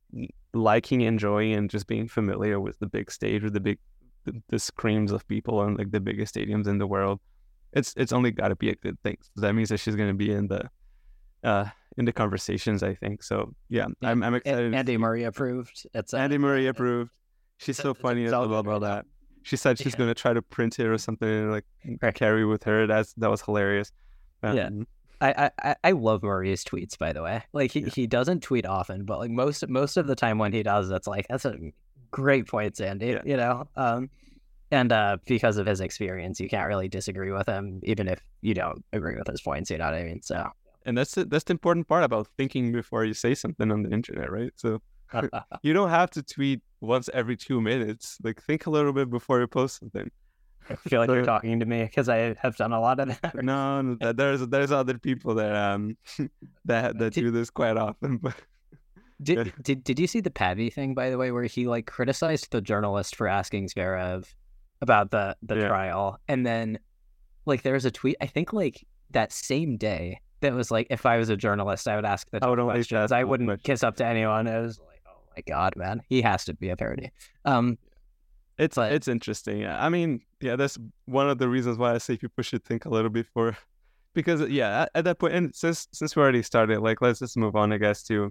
liking, enjoying, and just being familiar with the big stage or the big, the, the screams of people on like the biggest stadiums in the world, it's it's only got to be a good thing. So that means that she's going to be in the, uh, in the conversations. I think so. Yeah, Yeah. I'm I'm excited. to Andy see- Murray approved. It's uh, Andy Murray approved. She's it's- so it's- funny it's about, all good about right now. that. She said she's Yeah. gonna try to print it or something and like Right. carry with her. That's that was hilarious. Yeah. Um, I, I, I love Murray's tweets, by the way. Like he, Yeah. he doesn't tweet often, but like most most of the time when he does, it's like that's a great point, Sandy. Yeah. You know, um, and uh, because of his experience, you can't really disagree with him, even if you don't agree with his points. You know what I mean? So And that's the, that's the important part about thinking before you say something on the internet, right? So you don't have to tweet once every two minutes. Like think a little bit before you post something. I feel like So- you're talking to me because I have done a lot of that. No, no that, there's there's other people that um that that Did- do this quite often. But Did, Yeah. did did you see the Pavy thing, by the way, where he like criticized the journalist for asking Zverev about the the Yeah. trial, and then like there was a tweet I think like that same day that was like, if I was a journalist, I would ask the I would tough only questions. ask I the wouldn't questions. kiss up to anyone. It was like, oh my god, man, he has to be a parody. Um, It's But- it's interesting. Yeah. I mean, yeah, that's one of the reasons why I say people should think a little before, because yeah, at, at that point, and since since we already started, like let's just move on, I guess, to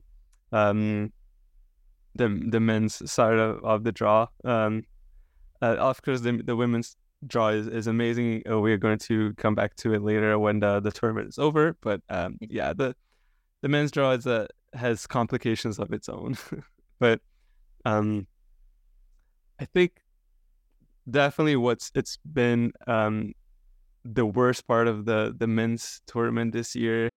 um the the men's side of, of the draw. Um, uh, of course, the the women's draw is, is amazing. Uh, we are going to come back to it later when the the tournament is over. But um, yeah, the the men's draw is a has complications of its own, but um, I think. Definitely what's it's been um the worst part of the the men's tournament this year.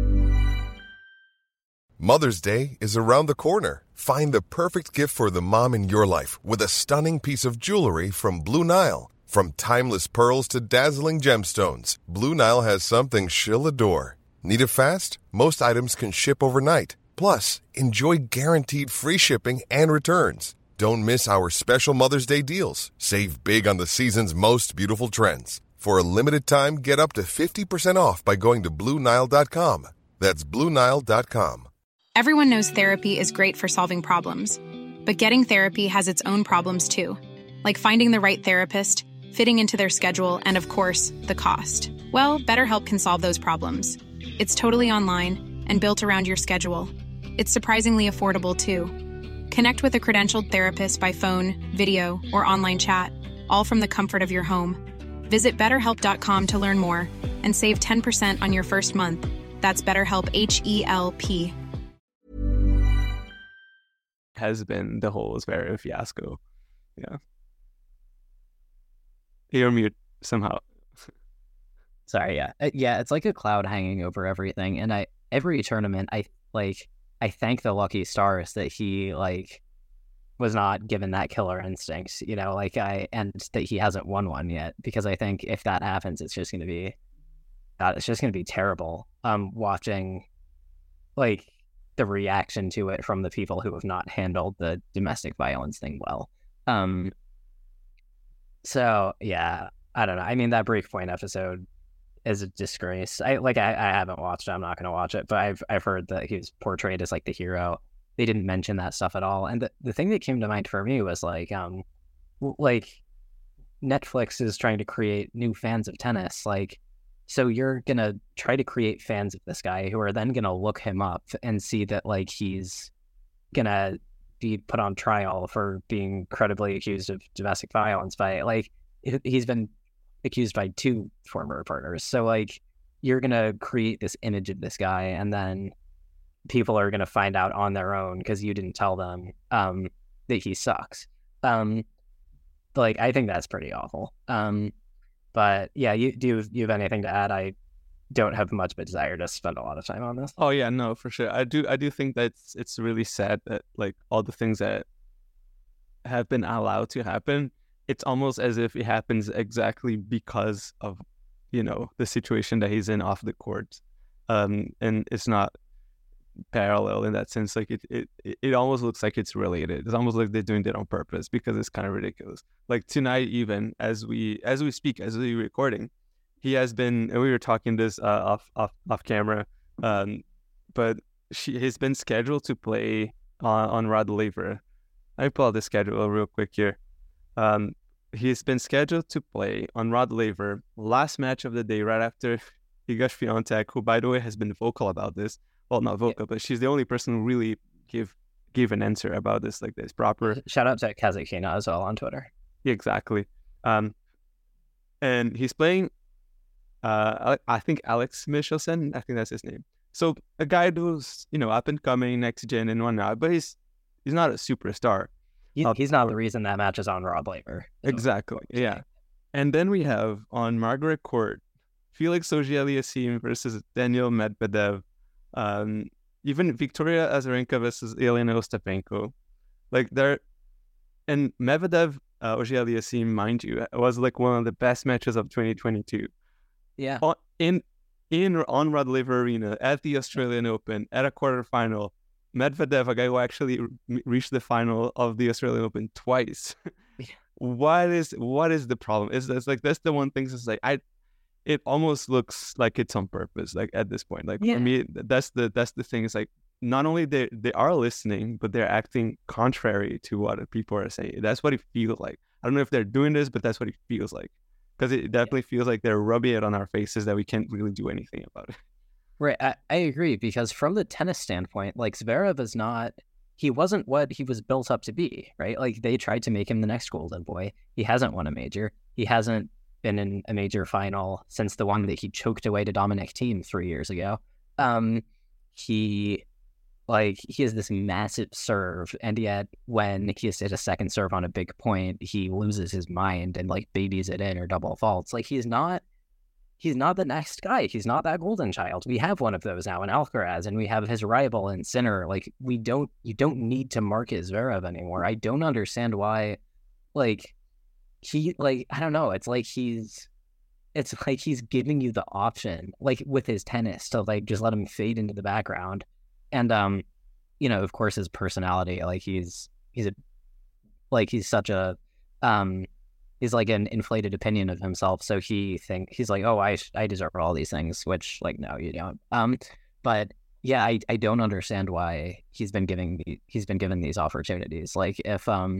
Mother's Day is around the corner. Find the perfect gift for the mom in your life with a stunning piece of jewelry from Blue Nile. From timeless pearls to dazzling gemstones, Blue Nile has something she'll adore. Need it fast? Most items can ship overnight. Plus, enjoy guaranteed free shipping and returns. Don't miss our special Mother's Day deals. Save big on the season's most beautiful trends. For a limited time, get up to fifty percent off by going to Blue Nile dot com. That's Blue Nile dot com. Everyone knows therapy is great for solving problems. But getting therapy has its own problems too. Like finding the right therapist, fitting into their schedule, and of course, the cost. Well, BetterHelp can solve those problems. It's totally online and built around your schedule. It's surprisingly affordable too. Connect with a credentialed therapist by phone, video, or online chat, all from the comfort of your home. Visit better help dot com to learn more and save ten percent on your first month. That's BetterHelp, H E L P. Has been the whole Zverev fiasco. Yeah. You're mute somehow. Sorry, yeah. Uh, Yeah, it's like a cloud hanging over everything. And I every tournament, I like I thank the lucky stars that he like was not given that killer instinct, you know, like I and that he hasn't won one yet. Because I think if that happens, it's just gonna be uh, it's just gonna be terrible. Um watching like the reaction to it from the people who have not handled the domestic violence thing well. Um so yeah, I don't know. I mean, that Break Point episode is a disgrace. I like I, I haven't watched it. I'm not going to watch it, but I've I've heard that he was portrayed as like the hero. They didn't mention that stuff at all. And the, the thing that came to mind for me was like um w- like Netflix is trying to create new fans of tennis. Like, so you're going to try to create fans of this guy who are then going to look him up and see that like he's going to be put on trial for being credibly accused of domestic violence by like it, he's been accused by two former partners. So like you're going to create this image of this guy and then people are going to find out on their own because you didn't tell them um, that he sucks. Um, like, I think that's pretty awful. Um, but yeah, you do you, you have anything to add? I don't have much of a desire to spend a lot of time on this. Oh yeah, no, for sure. I do I do think that it's, it's really sad that like all the things that have been allowed to happen, it's almost as if it happens exactly because of, you know, the situation that he's in off the court. Um, and it's not parallel in that sense. Like it, it, it almost looks like it's related. It's almost like they're doing it on purpose because it's kind of ridiculous. Like tonight, even as we as we speak, as we're recording, he has been, and we were talking this uh, off off off camera, um, but she he's been scheduled to play on, on Rod Laver. Let me pull out the schedule real quick here. Um, he's been scheduled to play on Rod Laver, last match of the day, right after Iga Swiatek, who, by the way, has been vocal about this. Well, not vocal, yeah. but she's the only person who really give give an answer about this, like this proper. Shout out to Kazakhina as well on Twitter. Yeah, exactly. Um, and he's playing, uh, I think Alex Michelsen. I think that's his name. So a guy who's, you know, up and coming, next gen and whatnot, but he's he's not a superstar. He, he's not the reason that match is on Rod Laver. Exactly. Yeah. And then we have on Margaret Court, Felix Auger-Aliassime versus Daniil Medvedev. Um, even Victoria Azarenka versus Elena Ostapenko. Like there, and Medvedev, uh, Auger-Aliassime, mind you, was like one of the best matches of twenty twenty-two. Yeah. On, in in on Rod Laver Arena at the Australian Open at a quarterfinal. Medvedev, a guy who actually re- reached the final of the Australian Open twice. Yeah. What is what is the problem? Is it's like that's the one thing. Is like I, it almost looks like it's on purpose. Like at this point, like yeah. for me, that's the that's the thing. Is like not only they they are listening, but they're acting contrary to what people are saying. That's what it feels like. I don't know if they're doing this, but that's what it feels like. Because it definitely yeah. feels like they're rubbing it on our faces that we can't really do anything about it. Right, I, I agree, because from the tennis standpoint, like Zverev is not, he wasn't what he was built up to be, right? Like they tried to make him the next golden boy. He hasn't won a major. He hasn't been in a major final since the one that he choked away to Dominic Thiem three years ago. Um, he, like, he has this massive serve, and yet when he has hit a second serve on a big point, he loses his mind and like babies it in or double faults. Like he's not, He's not the next guy. He's not that golden child. We have one of those now in Alcaraz, and we have his rival in Sinner. Like, we don't, you don't need to market Zverev anymore. I don't understand why, like, he, like, I don't know. It's like he's, it's like he's giving you the option, like with his tennis, to like just let him fade into the background. And um, you know, of course, his personality, like he's he's a like he's such a um, he's like an inflated opinion of himself. So he think he's like, oh, I I deserve all these things, which like no, you don't. Um, but yeah, I I don't understand why he's been giving the, he's been given these opportunities. Like if um,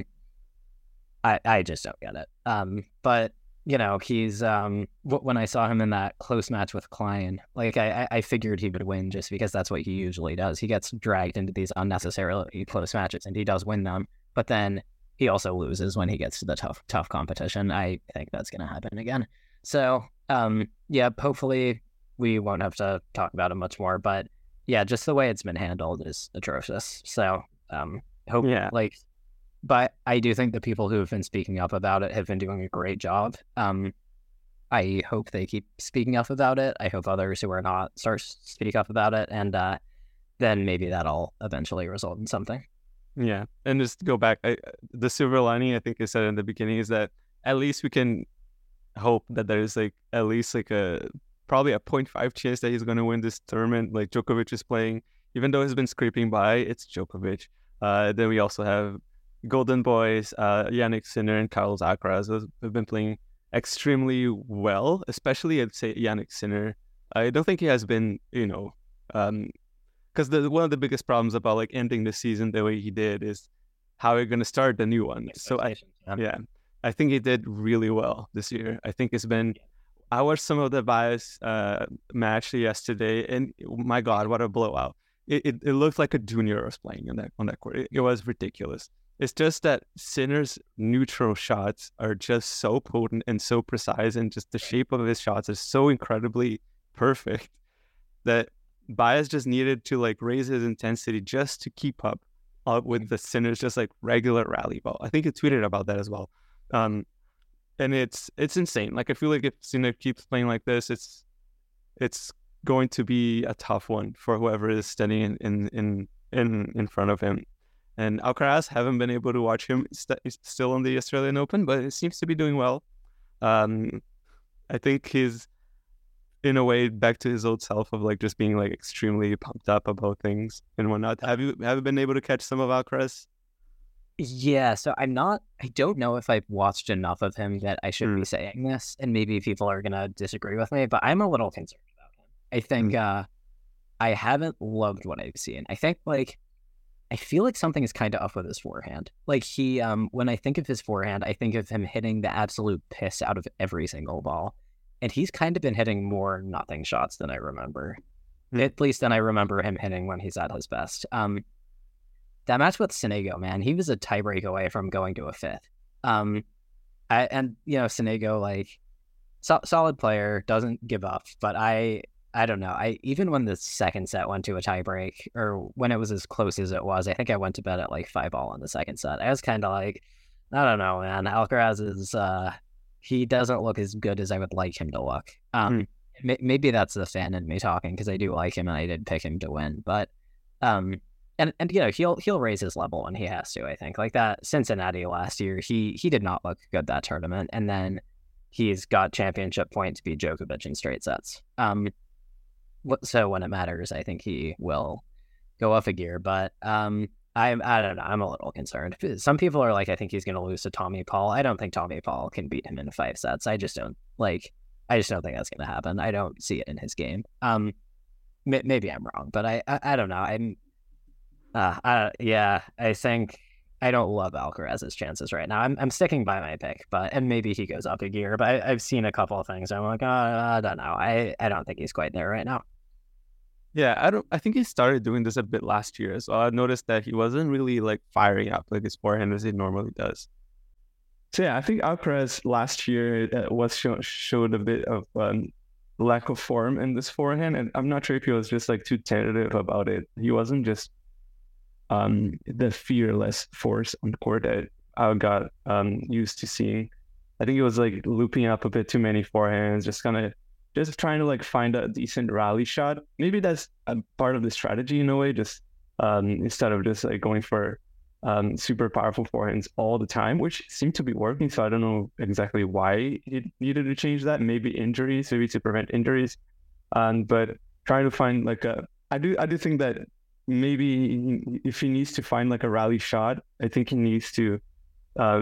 I I just don't get it. Um, but. You know, he's, um, when I saw him in that close match with Klein, like, I, I figured he would win just because that's what he usually does. He gets dragged into these unnecessarily close matches, and he does win them. But then he also loses when he gets to the tough, tough competition. I think that's going to happen again. So, um, yeah, hopefully we won't have to talk about it much more. But, yeah, just the way it's been handled is atrocious. So, um, hope, Yeah. like... But I do think the people who have been speaking up about it have been doing a great job. Um, I hope they keep speaking up about it. I hope others who are not start to speak up about it. And uh, then maybe that'll eventually result in something. Yeah. And just to go back, I, the silver lining, I think I said in the beginning, is that at least we can hope that there's like at least like a probably a zero point five chance that he's going to win this tournament. Like Djokovic is playing, even though he's been scraping by, it's Djokovic. Uh, then we also have Golden Boys, uh, Jannik Sinner and Carlos Alcaraz have been playing extremely well, especially I'd say Jannik Sinner. I don't think he has been, you know, um, because the one of the biggest problems about like ending the season the way he did is how you're going to start the new one. So I, yeah. yeah, I think he did really well this year. I think it's been. I watched some of the Bias uh, match yesterday, and my God, what a blowout! It, it it looked like a junior was playing on that on that court. It, it was ridiculous. It's just that Sinner's neutral shots are just so potent and so precise, and just the shape of his shots is so incredibly perfect that Bias just needed to like raise his intensity just to keep up uh, with the Sinner's just like regular rally ball. I think he tweeted about that as well. Um, and it's it's insane. Like I feel like if Sinner keeps playing like this, it's it's going to be a tough one for whoever is standing in in in in, in front of him. And Alcaraz, haven't been able to watch him st- still on the Australian Open, but it seems to be doing well. Um, I think he's, in a way, back to his old self of like just being like extremely pumped up about things and whatnot. Have you have you been able to catch some of Alcaraz? Yeah, so I'm not, I don't know if I've watched enough of him that I should Mm. be saying this, and maybe people are going to disagree with me, but I'm a little concerned about him. I think uh, I haven't loved what I've seen. I think like, I feel like something is kind of up with his forehand. Like he, um, when I think of his forehand, I think of him hitting the absolute piss out of every single ball. And he's kind of been hitting more nothing shots than I remember. Mm. At least than I remember him hitting when he's at his best. Um, that match with Sonego, man, he was a tiebreak away from going to a fifth. Um, I, and, you know, Sonego, like, so, solid player, doesn't give up. But I... I don't know. I even when the second set went to a tiebreak, or when it was as close as it was, I think I went to bed at like five all in the second set. I was kind of like, I don't know, man. Alcaraz is uh, he doesn't look as good as I would like him to look. Um, Mm. may- maybe that's the fan in me talking because I do like him and I did pick him to win. But um, and and you know he'll he'll raise his level when he has to. I think like that Cincinnati last year, he he did not look good that tournament, and then he's got championship point to beat Djokovic in straight sets. Um. So when it matters, I think he will go up a gear. But um, I'm I don't know. I'm a little concerned. Some people are like, I think he's going to lose to Tommy Paul. I don't think Tommy Paul can beat him in five sets. I just don't like. I just don't think that's going to happen. I don't see it in his game. Um, m- maybe I'm wrong, but I I, I don't know. I'm. Uh, I, yeah, I think I don't love Alcaraz's chances right now. I'm I'm sticking by my pick, but and maybe he goes up a gear. But I, I've seen a couple of things. I'm like, oh, I don't know. I, I don't think he's quite there right now. Yeah, I don't. I think he started doing this a bit last year as well. I noticed that he wasn't really like firing up like his forehand as he normally does. So yeah, I think Alcaraz last year uh, was show, showed a bit of um, lack of form in this forehand, and I'm not sure if he was just like too tentative about it. He wasn't just um, the fearless force on the court that I got um, used to seeing. I think he was like looping up a bit too many forehands, just kind of. Just trying to like find a decent rally shot. Maybe that's a part of the strategy in a way. Just um, instead of just like going for um, super powerful forehands all the time, which seemed to be working. So I don't know exactly why he needed to change that. Maybe injuries, maybe to prevent injuries. Um, but trying to find like a, I do, I do think that maybe if he needs to find like a rally shot, I think he needs to uh,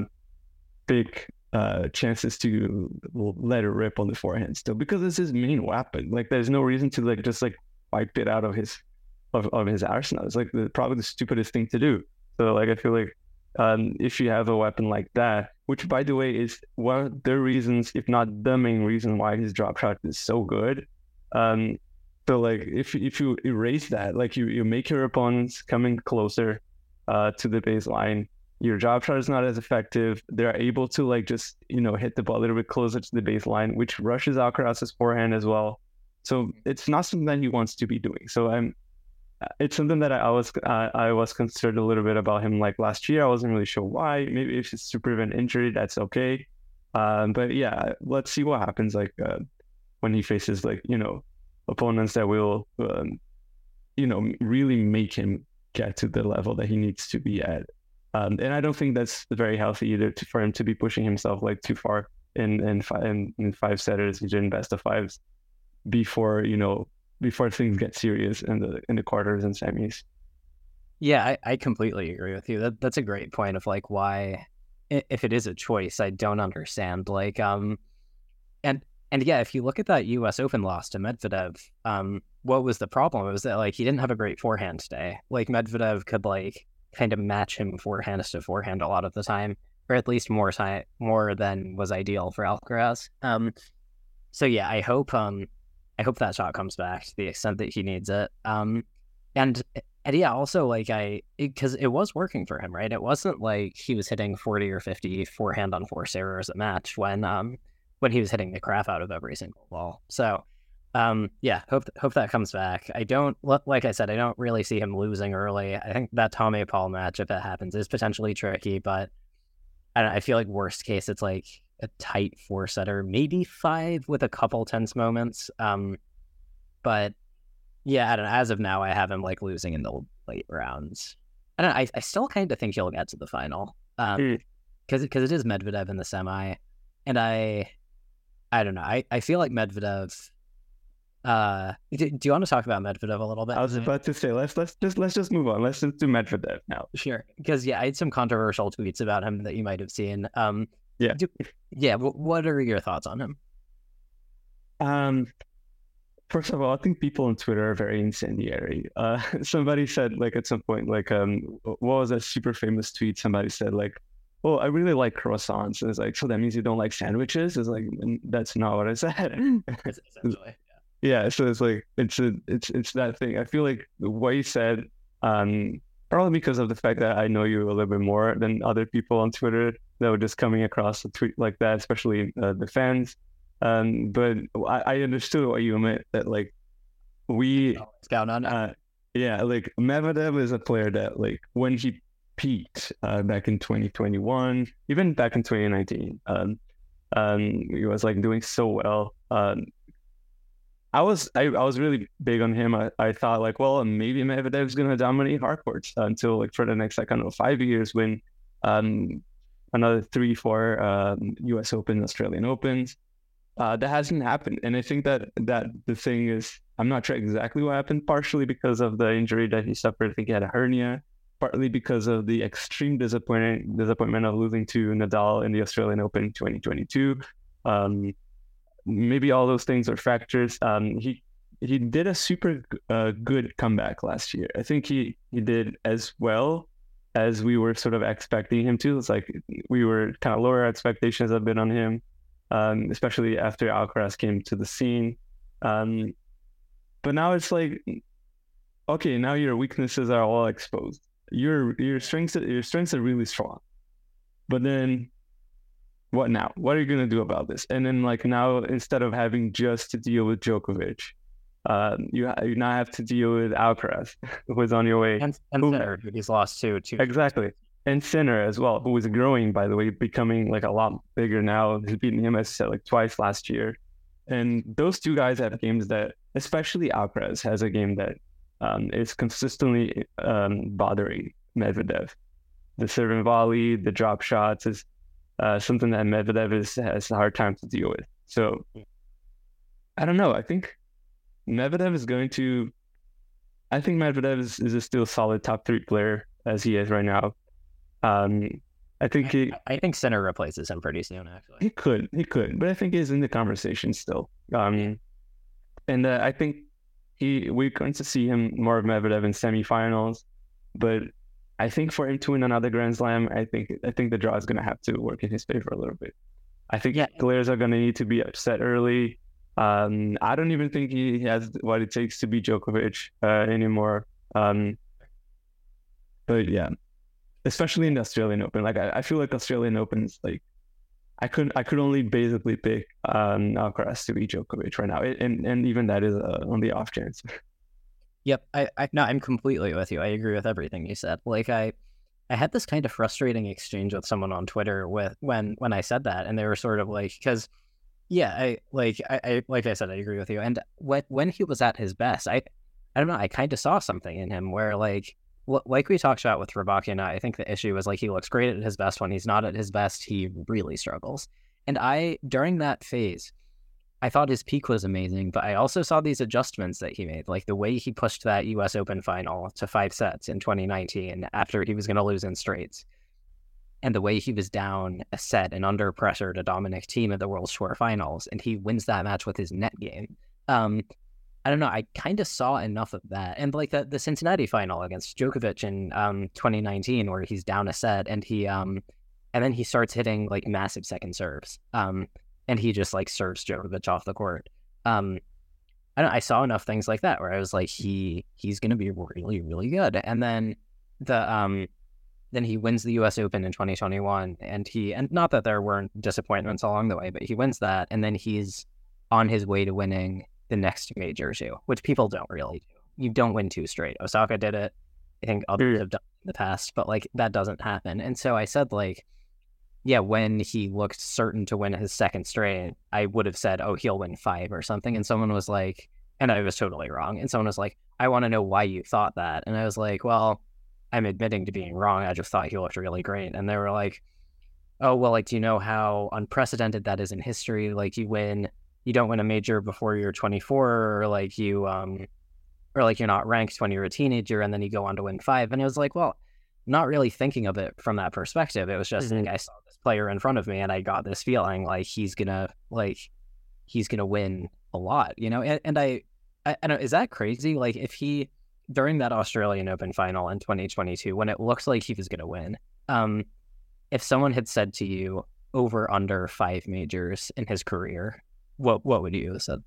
pick uh, chances to let it rip on the forehand still, because it's his main weapon. Like there's no reason to like just like wipe it out of his of, of his arsenal. It's like the, probably the stupidest thing to do. So like I feel like um, if you have a weapon like that, which by the way is one of the reasons, if not the main reason, why his drop shot is so good. Um, so like if if you erase that, like you, you make your opponents coming closer uh, to the baseline, your drop shot is not as effective. They're able to like just, you know, hit the ball a little bit closer to the baseline, which rushes Alcaraz's forehand as well. So it's not something that he wants to be doing. So I'm, it's something that I, I was uh, I was concerned a little bit about him like last year. I wasn't really sure why. Maybe if it's to prevent injury, that's okay. Um, but yeah, let's see what happens like uh, when he faces like, you know, opponents that will, um, you know, really make him get to the level that he needs to be at. Um, and I don't think that's very healthy either to, for him to be pushing himself like too far in in, fi- in, in five setters, in best of fives before, you know, before things get serious in the in the quarters and semis. Yeah, I, I completely agree with you. That that's a great point of like why, if it is a choice, I don't understand. Like, um, and and yeah, if you look at that U S Open loss to Medvedev, um, what was the problem? It was that like he didn't have a great forehand today. Like Medvedev could like kind of match him forehand to forehand a lot of the time, or at least more time more than was ideal for Alcaraz. Um, so yeah, I hope um. I hope that shot comes back to the extent that he needs it. Um, and, and yeah, also like I, because it, it was working for him, right? It wasn't like he was hitting forty or fifty forehand on force errors a match when, um, when he was hitting the crap out of every single ball. So, um, yeah, hope, hope that comes back. I don't, like I said, I don't really see him losing early. I think that Tommy Paul match, if it happens, is potentially tricky, but I don't know, I feel like worst case, it's like a tight four setter, maybe five with a couple tense moments. Um, but yeah, I don't know. As of now, I have him like losing in the late rounds. I don't know. I, I still kind of think he'll get to the final. Um, Mm. cause, cause it is Medvedev in the semi. And I, I don't know. I, I feel like Medvedev, uh, do, do you want to talk about Medvedev a little bit? I was about to say, let's let's just let's just move on. Let's just do Medvedev now. Sure. Because yeah, I had some controversial tweets about him that you might have seen. Um, Yeah. do, yeah. W- what are your thoughts on him? Um, first of all, I think people on Twitter are very incendiary. Uh, somebody said like at some point, like um, what was that super famous tweet? Somebody said like, "Oh, I really like croissants." And it's like, so that means you don't like sandwiches? It's like, that's not what I said. Essentially. Yeah, so it's like it's a it's it's that thing. I feel like what you said, um, probably because of the fact that I know you a little bit more than other people on Twitter that were just coming across a tweet like that, especially uh, the fans. Um, but I, I understood what you meant, that like we, What's going on? uh, yeah, like Medvedev is a player that like when he peaked uh, back in twenty twenty-one, even back in twenty nineteen, um, um, he was like doing so well. Um, I was I, I was really big on him. I, I thought like, well, maybe Medvedev's gonna dominate hardcourts until like for the next like I don't know five years when um another three four um, U S Open, Australian Opens. Uh, that hasn't happened, and I think that that the thing is, I'm not sure exactly what happened. Partially because of the injury that he suffered. I think he had a hernia. Partly because of the extreme disappointment disappointment of losing to Nadal in the Australian Open twenty twenty-two. Um, Maybe all those things are factors. Um, he he did a super uh, good comeback last year. I think he, he did as well as we were sort of expecting him to. It's like we were kind of lower expectations a bit on him, um, especially after Alcaraz came to the scene. Um, but now it's like, okay, now your weaknesses are all exposed. Your your strengths your strengths are really strong, but then. What now? What are you going to do about this? And then, like, now, instead of having just to deal with Djokovic, uh, you, ha- you now have to deal with Alcaraz, who is on your way. And, and Sinner, who he's lost to. Too. Exactly. And Sinner as well, who is growing, by the way, becoming, like, a lot bigger now. He's beaten him, as I said, like, twice last year. And those two guys have games that, especially Alcaraz, has a game that um, is consistently um, bothering Medvedev. the serve and volley, the drop shots is uh, something that Medvedev is, has a hard time to deal with. So I don't know. I think Medvedev is going to. I think Medvedev is, is a still solid top three player as he is right now. Um, I think he. I, I think Sinner replaces him pretty soon. Actually, he could, he could, but I think he's in the conversation still. Um, and uh, I think he we're going to see him more of Medvedev in semifinals, but I think for him to win another Grand Slam, I think I think the draw is going to have to work in his favor a little bit. I think yeah. players are going to need to be upset early. Um, I don't even think he has what it takes to beat Djokovic uh, anymore. Um, but yeah, especially in the Australian Open. Like I, I feel like Australian Open is like I could I could only basically pick um, Alcaraz to beat Djokovic right now, and and even that is uh, on the off chance. Yep, I, I no, I'm completely with you. I agree with everything you said. Like I, I had this kind of frustrating exchange with someone on Twitter with when when I said that, and they were sort of like, because, yeah, I like I, I like I said, I agree with you. And when when he was at his best, I, I don't know, I kind of saw something in him where like like we talked about with Rybakina, I think the issue was like he looks great at his best. When he's not at his best, he really struggles. And I during that phase, I thought his peak was amazing, but I also saw these adjustments that he made, like the way he pushed that U S Open final to five sets in twenty nineteen after he was going to lose in straights, and the way he was down a set and under pressure to Dominic Thiem at the World Tour Finals, and he wins that match with his net game. Um, I don't know. I kind of saw enough of that, and like the, the Cincinnati final against Djokovic in um, twenty nineteen, where he's down a set and he um, and then he starts hitting like massive second serves. Um, And he just like serves Djokovic off the court. Um, I don't, I saw enough things like that where I was like, he he's gonna be really really good. And then the um, then he wins the U S Open in twenty twenty-one, and he and not that there weren't disappointments along the way, but he wins that, and then he's on his way to winning the next major too, which people don't really do. You don't win two straight. Osaka did it. I think others have done it in the past, but like that doesn't happen. And so I said like. Yeah, when he looked certain to win his second straight, I would have said, oh, he'll win five or something. And someone was like, and I was totally wrong. And someone was like, I want to know why you thought that. And I was like, well, I'm admitting to being wrong. I just thought he looked really great. And they were like, oh, well, like, do you know how unprecedented that is in history? Like you win, you don't win a major before you're twenty-four, or like you, um, or like you're not ranked when you're a teenager, and then you go on to win five. And it was like, well, not really thinking of it from that perspective. It was just mm-hmm. like I saw this player in front of me and I got this feeling like he's gonna like he's gonna win a lot, you know. And, and I, I I don't is that crazy? Like if he during that Australian Open final in twenty twenty-two, when it looked like he was gonna win, um, if someone had said to you over under five majors in his career, what what would you have said?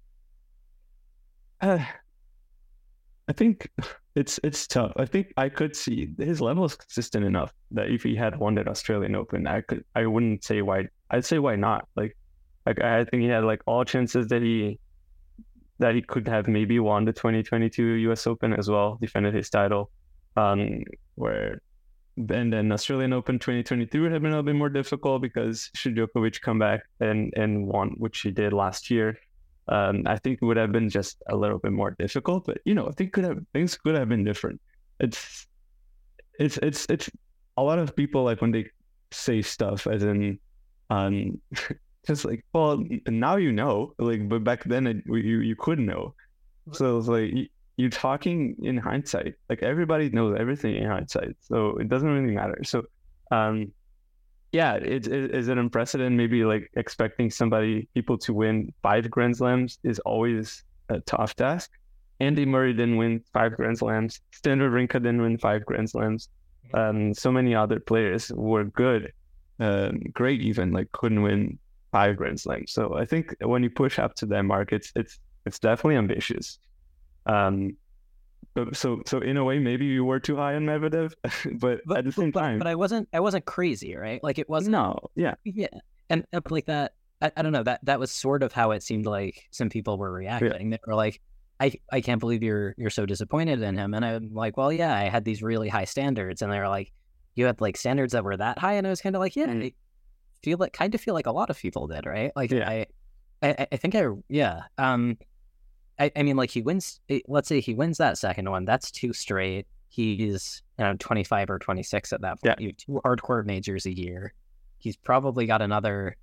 Uh, I think. It's it's tough. I think I could see his level is consistent enough that if he had won that Australian Open, I could I wouldn't say why. I'd say why not. Like, like I think he had like all chances that he that he could have maybe won the twenty twenty-two U S Open as well, defended his title. Um, where and then Australian Open twenty twenty-three would have been a little bit more difficult because should Djokovic come back and and won, which he did last year. Um, I think it would have been just a little bit more difficult, but you know, I think could have things could have been different. It's, it's, it's, it's a lot of people like when they say stuff as in, um, just like, well, now you know, like, but back then it, you you couldn't know. So it's like you, you're talking in hindsight. Like everybody knows everything in hindsight, so it doesn't really matter. So, um. Yeah, it, it, is it unprecedented? Maybe like expecting somebody, people to win five Grand Slams is always a tough task. Andy Murray didn't win five Grand Slams. Stan Wawrinka didn't win five Grand Slams. Um, so many other players were good, um, great even, like couldn't win five Grand Slams. So I think when you push up to that mark, it's it's it's definitely ambitious. Um, So, so in a way, maybe you were too high on Medvedev, but, but at the same but, time, but I wasn't. I wasn't crazy, right? Like it wasn't. No, yeah, yeah, and uh, like that. I, I don't know. That that was sort of how it seemed like some people were reacting. Yeah. They were like, "I I can't believe you're you're so disappointed in him." And I'm like, "Well, yeah, I had these really high standards," and they were like, "You had like standards that were that high," and I was kind of like, "Yeah, I feel like kind of feel like a lot of people did, right?" Like yeah. I, I I think I yeah. Um. I, I mean, like he wins, let's say he wins that second one, that's two straight. he's you know twenty-five or twenty-six at that point. Yeah. You have two hardcore majors a year. He's probably got another,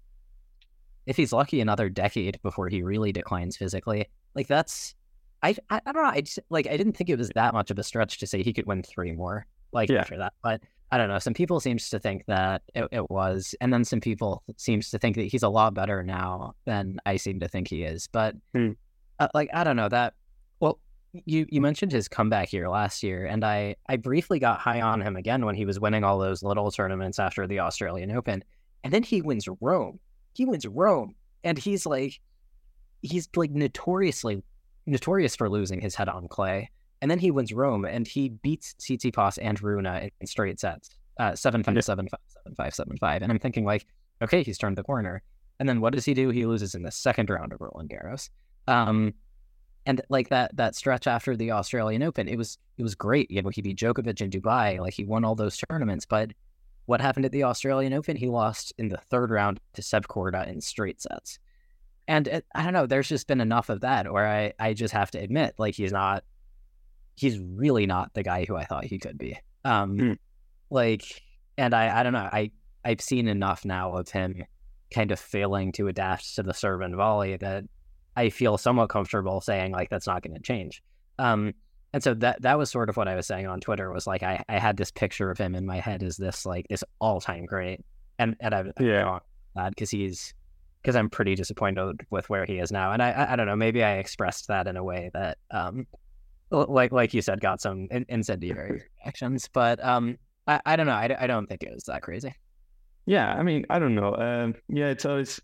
if he's lucky, another decade before he really declines physically. Like that's, I, I, I don't know. I just, like I didn't think it was that much of a stretch to say he could win three more. Like Yeah. after that, but I don't know. Some people seems to think that it, it was, and then some people seems to think that he's a lot better now than I seem to think he is. But Hmm. uh, like I don't know that. Well, you you mentioned his comeback year last year, and I I briefly got high on him again when he was winning all those little tournaments after the Australian Open, and then he wins Rome. He wins Rome, and he's like, he's like notoriously notorious for losing his head on clay. And then he wins Rome, and he beats Tsitsipas and Rune in, in straight sets, uh, seven five, Yeah. seven five, seven five, seven five. And I'm thinking like, okay, he's turned the corner. And then what does he do? He loses in the second round of Roland Garros. Um, and like that that stretch after the Australian Open, it was it was great. You know, he beat Djokovic in Dubai, like he won all those tournaments. But what happened at the Australian Open? He lost in the third round to Seb Korda in straight sets. And it, I don't know, there's just been enough of that where I, I just have to admit, like he's not. He's really not the guy who I thought he could be. Um, Mm. Like, and I, I don't know. I, I've seen enough now of him kind of failing to adapt to the serve and volley that I feel somewhat comfortable saying like that's not going to change. Um, and so that that was sort of what I was saying on Twitter was like I, I had this picture of him in my head as this like this all time great, and and I Yeah. glad because he's because I'm pretty disappointed with where he is now, and I, I I don't know, maybe I expressed that in a way that um. Like like you said, got some in- incendiary reactions, but um, I, I don't know. I, I don't think it was that crazy. Yeah, I mean, I don't know. Um, yeah, it's always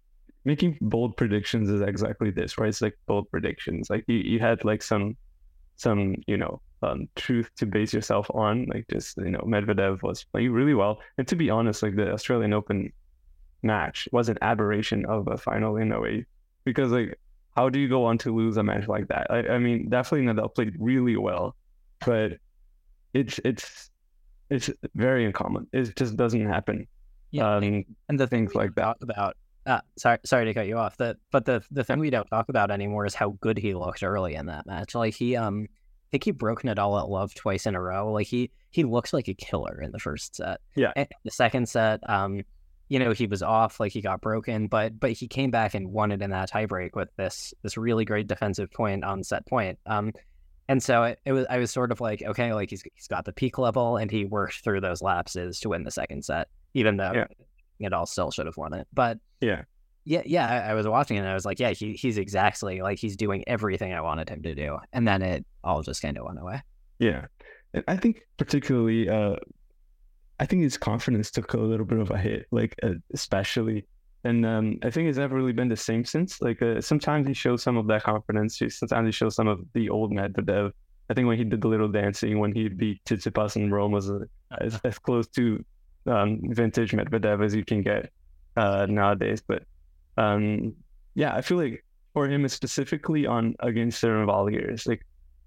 making bold predictions is exactly this, right? It's like bold predictions. Like you, you had like some, some you know, um, truth to base yourself on. Like just you know, Medvedev was playing really well, and to be honest, like the Australian Open match was an aberration of a final in a way, because like how do you go on to lose a match like that? I, I mean, definitely Nadal played really well, but it's it's it's very uncommon. It just doesn't happen. Yeah, Um, and the things thing we like don't talk about. Uh, sorry, sorry to cut you off. The but the the thing we don't talk about anymore is how good he looked early in that match. Like he um, I think he broke Nadal at love twice in a row. Like he he looks like a killer in the first set. Yeah. And the second set, um, you know, he was off, like he got broken, but but he came back and won it in that tiebreak with this this really great defensive point on set point. Um, and so it, it was I was sort of like, okay, like he's he's got the peak level, and he worked through those lapses to win the second set, even though Yeah. it all still should have won it. But Yeah. yeah, yeah, I, I was watching it and I was like, yeah, he he's exactly like he's doing everything I wanted him to do, and then it all just kind of went away. Yeah. And I think particularly, uh, I think his confidence took a little bit of a hit, like uh, especially, and um, I think it's never really been the same since. Like uh, sometimes he shows some of that confidence. Sometimes he shows some of the old Medvedev. I think when he did the little dancing, when he beat Tsitsipas in Rome, was uh, as, as close to um, vintage Medvedev as you can get uh, nowadays. But um, yeah, I feel like for him specifically on against certain volleyers, like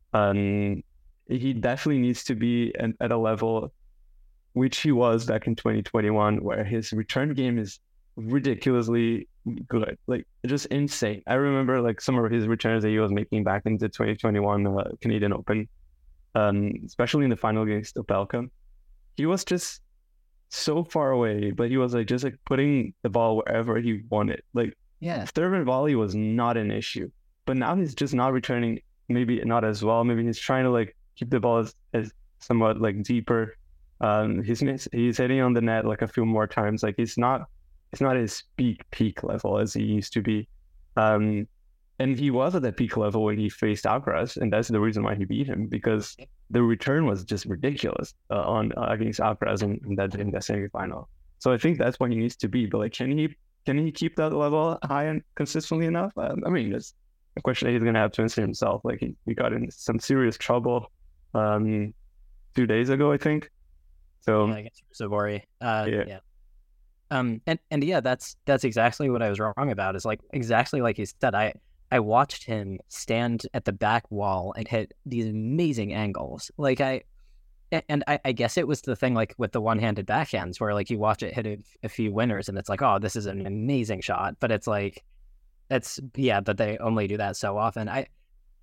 um, he definitely needs to be at, at a level which he was back in twenty twenty-one, where his return game is ridiculously good, like just insane. I remember like some of his returns that he was making back in the twenty twenty-one uh, Canadian Open, um, especially in the final against Opelka. He was just so far away, but he was like just like putting the ball wherever he wanted. Like Yeah, serve and volley was not an issue, but now he's just not returning. Maybe not as well. Maybe he's trying to like keep the ball as, as somewhat like deeper. Um, he's he's hitting on the net like a few more times. Like he's not, it's not his peak peak level as he used to be. Um, and he was at that peak level when he faced Alcaraz, and that's the reason why he beat him, because the return was just ridiculous uh, on uh, against Alcaraz in, in that in that semifinal. So I think that's what he needs to be. But like, can he can he keep that level high and consistently enough? Uh, I mean, it's a question that he's gonna have to answer himself. Like he, he got in some serious trouble um, two days ago, I think. So yeah, against Sabori. Uh, Yeah. yeah. Um, and and yeah, that's that's exactly what I was wrong about. Is like exactly like you said. I I watched him stand at the back wall and hit these amazing angles. Like I, and I, I guess it was the thing like with the one-handed backhands where like you watch it hit a, a few winners and it's like, oh, this is an amazing shot. But it's like, it's yeah, but they only do that so often. I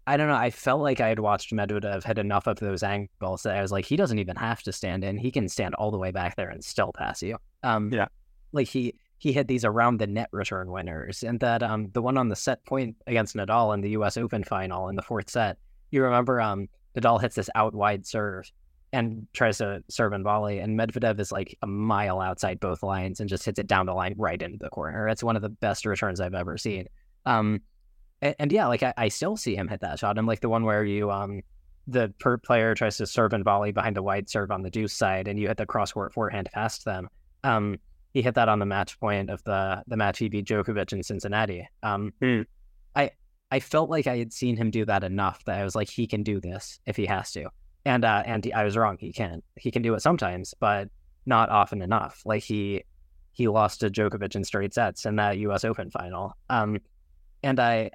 I don't know. I felt like I had watched Medvedev hit enough of those angles that I was like, he doesn't even have to stand in. He can stand all the way back there and still pass you. Um, Yeah. Like he he hit these around the net return winners, and that um the one on the set point against Nadal in the U S Open final in the fourth set. You remember um Nadal hits this out wide serve and tries to serve and volley, and Medvedev is like a mile outside both lines and just hits it down the line right into the corner. It's one of the best returns I've ever seen. Um. And, and yeah, like I, I still see him hit that shot. I'm like the one where you, um, the per player tries to serve and volley behind the wide serve on the deuce side, and you hit the cross court forehand past them. Um, he hit that on the match point of the the match he beat Djokovic in Cincinnati. Um, Hmm. I I felt like I had seen him do that enough that I was like, he can do this if he has to. And uh, and he, I was wrong. He can. He can do it sometimes, but not often enough. Like he he lost to Djokovic in straight sets in that U S Open final. Um. And I,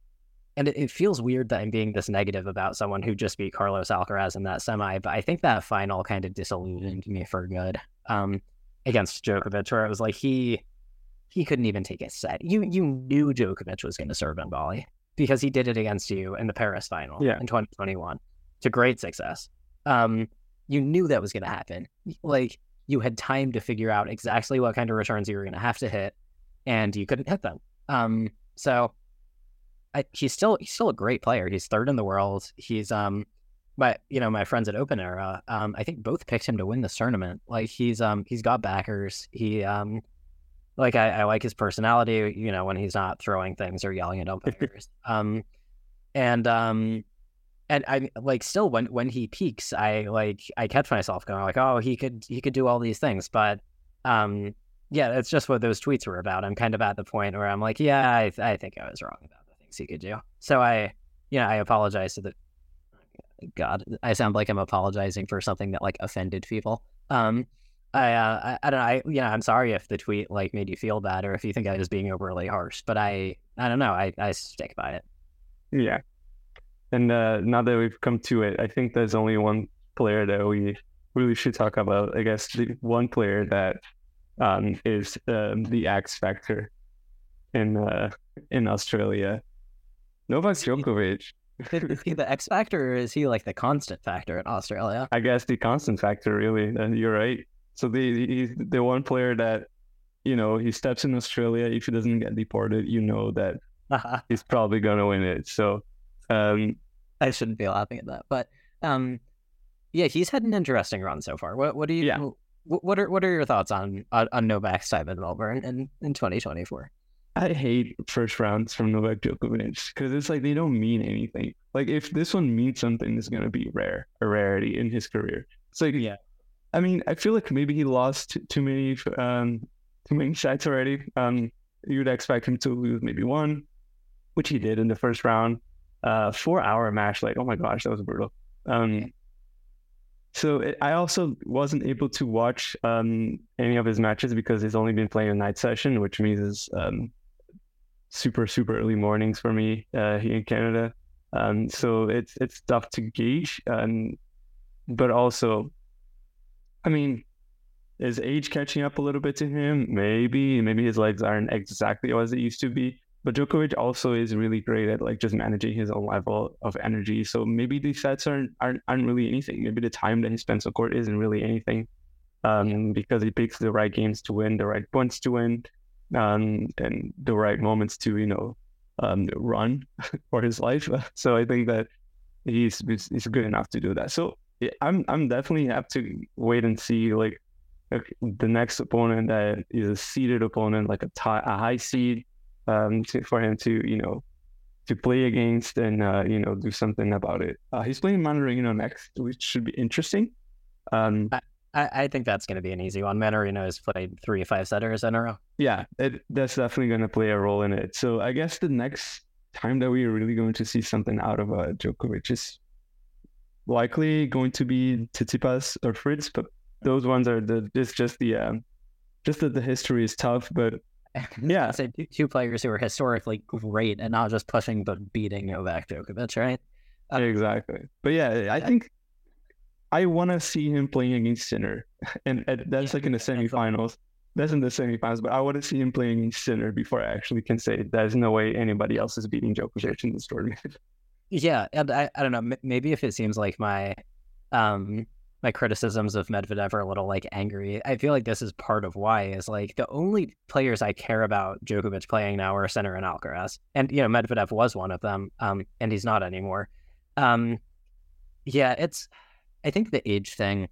and it, it feels weird that I'm being this negative about someone who just beat Carlos Alcaraz in that semi, but I think that final kind of disillusioned me for good. Um, against Djokovic, where it was like he, he couldn't even take a set. You you knew Djokovic was going to serve and volley because he did it against you in the Paris final Yeah. in twenty twenty-one to great success. Um, you knew that was going to happen. Like you had time to figure out exactly what kind of returns you were going to have to hit, and you couldn't hit them. Um. So I, he's still he's still a great player. He's third in the world. He's um my you know, my friends at Open Era, um, I think both picked him to win this tournament. Like he's um he's got backers. He um like I, I like his personality, you know, when he's not throwing things or yelling at umpires. um and um and I like still when when he peaks, I like I catch myself going like, oh, he could he could do all these things, but um yeah, that's just what those tweets were about. I'm kind of at the point where I'm like, yeah, I, I think I was wrong about the things he could do. So I, you know, I apologize to the, God, I sound like I'm apologizing for something that like offended people. Um, I, uh, I, I don't know. I, you know, I'm sorry if the tweet like made you feel bad or if you think I was being overly harsh, but I, I don't know. I, I stick by it. Yeah. And uh, now that we've come to it, I think there's only one player that we really should talk about. I guess the one player that um, is um, the X factor in uh, in Australia. Novak Djokovic. Is he the X factor or is he like the constant factor in Australia? I guess the constant factor, really. And you're right. So the he's the one player that, you know, he steps in Australia. If he doesn't get deported, you know that he's probably gonna win it. So um, I shouldn't be laughing at that, but um, yeah, he's had an interesting run so far. What what do you? Yeah. What are what are your thoughts on on, on Novak's time in Melbourne in, in twenty twenty-four? I hate first rounds from Novak Djokovic because it's like they don't mean anything. Like if this one means something, it's gonna be rare, a rarity in his career. It's like, Yeah. I mean, I feel like maybe he lost too many, um, too many sets already. Um, you'd expect him to lose maybe one, which he did in the first round. Uh, four-hour match, like oh my gosh, that was brutal. Um, so it, I also wasn't able to watch um any of his matches because he's only been playing a night session, which means it's um super super early mornings for me uh, here in Canada. Um, so it's it's tough to gauge. Um, but also, I mean, is age catching up a little bit to him? Maybe, maybe his legs aren't exactly as they used to be. But Djokovic also is really great at like just managing his own level of energy. So maybe these sets aren't aren't, aren't really anything. Maybe the time that he spends on court isn't really anything, um, because he picks the right games to win, the right points to win, um, and the right moments to you know um, run for his life. So I think that he's he's good enough to do that. So I'm I'm definitely have to wait and see like, like the next opponent that is a seeded opponent, like a, tie, a high seed. Um, to, for him to you know to play against and uh, you know do something about it. Uh, he's playing Mannarino next, which should be interesting. Um, I, I think that's going to be an easy one. Mannarino has played three five setters in a row. yeah, it, that's definitely going to play a role in it. So I guess the next time that we are really going to see something out of uh, Djokovic is likely going to be Tsitsipas or Fritz, but those ones are the it's just the um, just that the history is tough, but. Yeah, so two, two players who are historically great and not just pushing but beating Novak Djokovic, right? Uh, exactly. But yeah, I think I want to see him playing against Sinner, and, and that's Yeah, like in the semifinals. That's in the semifinals, but I want to see him playing against Sinner before I actually can say there's no way anybody else is beating Djokovic in this tournament. Yeah, and I, I don't know, m- maybe if it seems like my um my criticisms of Medvedev are a little like angry, I feel like this is part of why is like the only players I care about Djokovic playing now are Sinner and Alcaraz. And you know, Medvedev was one of them, um, and he's not anymore. Um yeah, it's I think the age thing,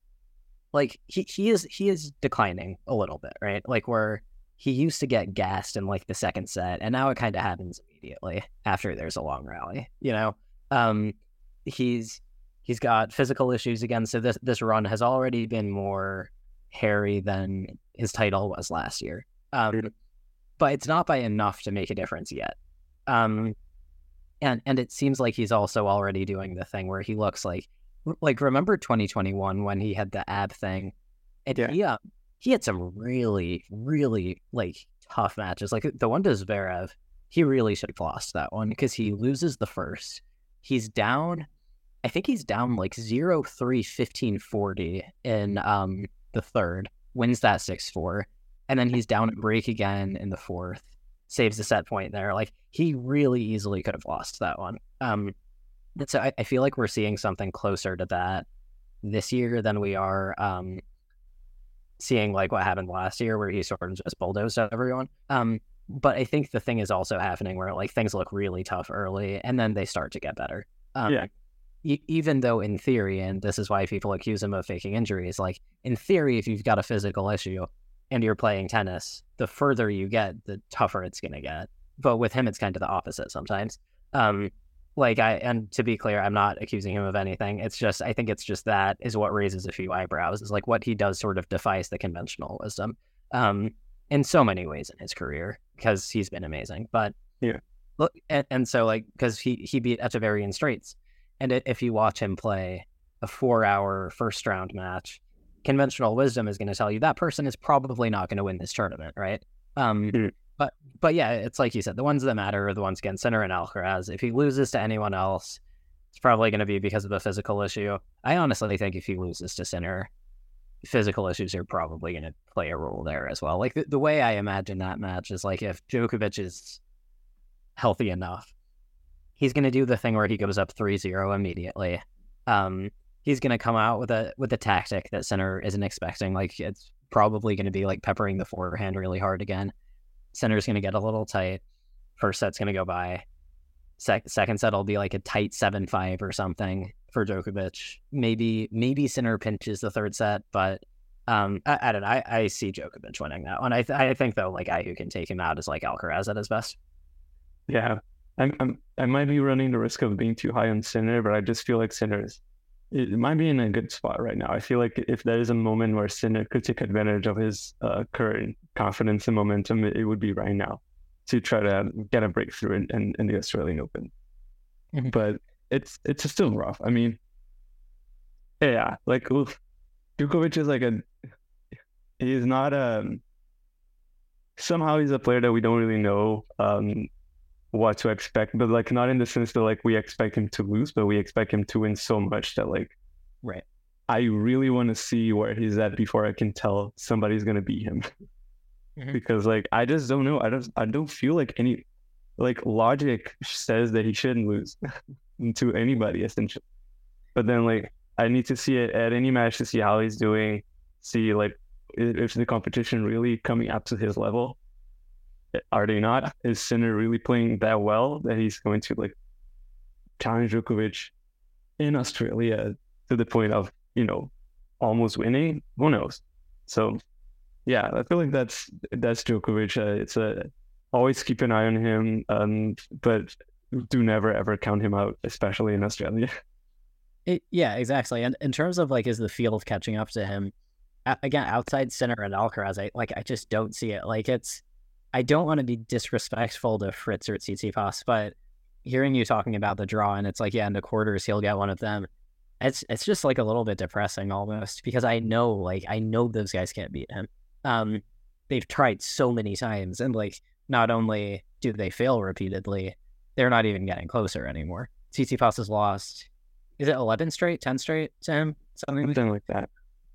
like he, he is he is declining a little bit, right? Like where he used to get gassed in like the second set, and now it kind of happens immediately after there's a long rally. You know, um, he's he's got physical issues again, so this this run has already been more hairy than his title was last year. Um, but it's not by enough to make a difference yet. Um, and and it seems like he's also already doing the thing where he looks like like remember twenty twenty-one when he had the ab thing, and Yeah. he uh, he had some really really like tough matches. Like the one to Zverev, he really should have lost that one because he loses the first. He's down. I think he's down like zero three fifteen forty in um the third, wins that six four, and then he's down at break again in the fourth, saves the set point there. Like he really easily could have lost that one. Um, and so I, I feel like we're seeing something closer to that this year than we are um seeing like what happened last year where he sort of just bulldozed everyone. Um, but I think the thing is also happening where like things look really tough early and then they start to get better. Um, Yeah. e- even though in theory, and this is why people accuse him of faking injuries, like in theory, if you've got a physical issue and you're playing tennis, the further you get, the tougher it's going to get. But with him, it's kind of the opposite sometimes. Um, like I, and to be clear, I'm not accusing him of anything. It's just, I think it's just that is what raises a few eyebrows, is like what he does sort of defies the conventional wisdom um, in so many ways in his career, because he's been amazing. But Yeah. look, and, and so like, because he, he beat Echeverry straights. And it, if you watch him play a four hour first round match, conventional wisdom is going to tell you that person is probably not going to win this tournament, right? Um, Mhm. But but yeah, it's like you said, the ones that matter are the ones against Sinner and Alcaraz. If he loses to anyone else, it's probably going to be because of a physical issue. I honestly think if he loses to Sinner, physical issues are probably going to play a role there as well. Like the, the way I imagine that match is like if Djokovic is healthy enough, he's going to do the thing where he goes up three zero immediately. Um, he's going to come out with a with a tactic that Sinner isn't expecting. Like it's probably going to be like peppering the forehand really hard again. Sinner's going to get a little tight. First set's going to go by. Sec- second set will be like a tight seven five or something for Djokovic. Maybe maybe Sinner pinches the third set, but um, I, I don't know. I, I see Djokovic winning that one. I th- I think though, like guy who can take him out is like Alcaraz at his best. Yeah. I'm, I'm, I might be running the risk of being too high on Sinner, but I just feel like Sinner's, it might be in a good spot right now. I feel like if there is a moment where Sinner could take advantage of his uh, current confidence and momentum, it, it would be right now to try to get a breakthrough in, in, in the Australian Open. Mhm. But it's it's still rough. I mean, yeah, like oof, Djokovic is like a, he's not um somehow he's a player that we don't really know um what to expect, but like not in the sense that like we expect him to lose, but we expect him to win so much that like Right. I really want to see where he's at before I can tell somebody's gonna beat him. Mhm. Because like I just don't know. I don't I don't feel like any like logic says that he shouldn't lose to anybody essentially. But then like I need to see it at any match to see how he's doing, see like i- if the competition really coming up to his level. Are they not? Is Sinner really playing that well that he's going to like challenge Djokovic in Australia to the point of, you know, almost winning? Who knows? So yeah, I feel like that's that's Djokovic. Uh, it's a always keep an eye on him, um, but do never ever count him out, especially in Australia. It, yeah, exactly. And in terms of like, is the field catching up to him? A- again, outside Sinner and Alcaraz, I like I just don't see it. Like it's, I don't want to be disrespectful to Fritz or Tsitsipas, but hearing you talking about the draw and it's like, yeah, in the quarters he'll get one of them. It's it's just like a little bit depressing almost because I know like I know those guys can't beat him. Um, they've tried so many times, and like not only do they fail repeatedly, they're not even getting closer anymore. Tsitsipas has lost. Is it eleven straight, ten straight to him? Something like Something like that.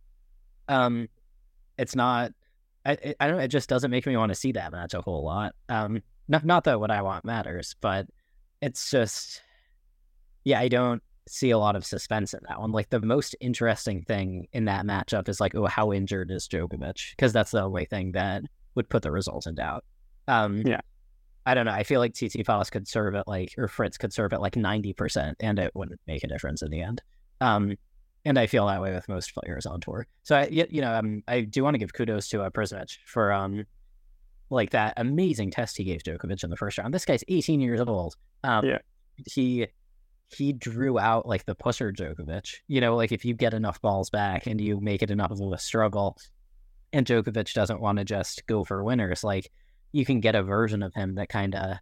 um, it's not. I I I don't know. It just doesn't make me want to see that match a whole lot. Um, not not that what I want matters, but it's just yeah, I don't see a lot of suspense in that one. Like the most interesting thing in that matchup is like, oh, how injured is Djokovic? Because that's the only thing that would put the results in doubt. Um, yeah. I don't know. I feel like Tsitsipas could serve at like, or Fritz could serve at like ninety percent and it wouldn't make a difference in the end. Um, and I feel that way with most players on tour. So, I, you know, um, I do want to give kudos to uh, Prismic for um, like that amazing test he gave Djokovic in the first round. This guy's eighteen years old. Um, yeah. He he drew out like the pusher Djokovic. You know, like if you get enough balls back and you make it enough of a struggle and Djokovic doesn't want to just go for winners, like you can get a version of him that kind of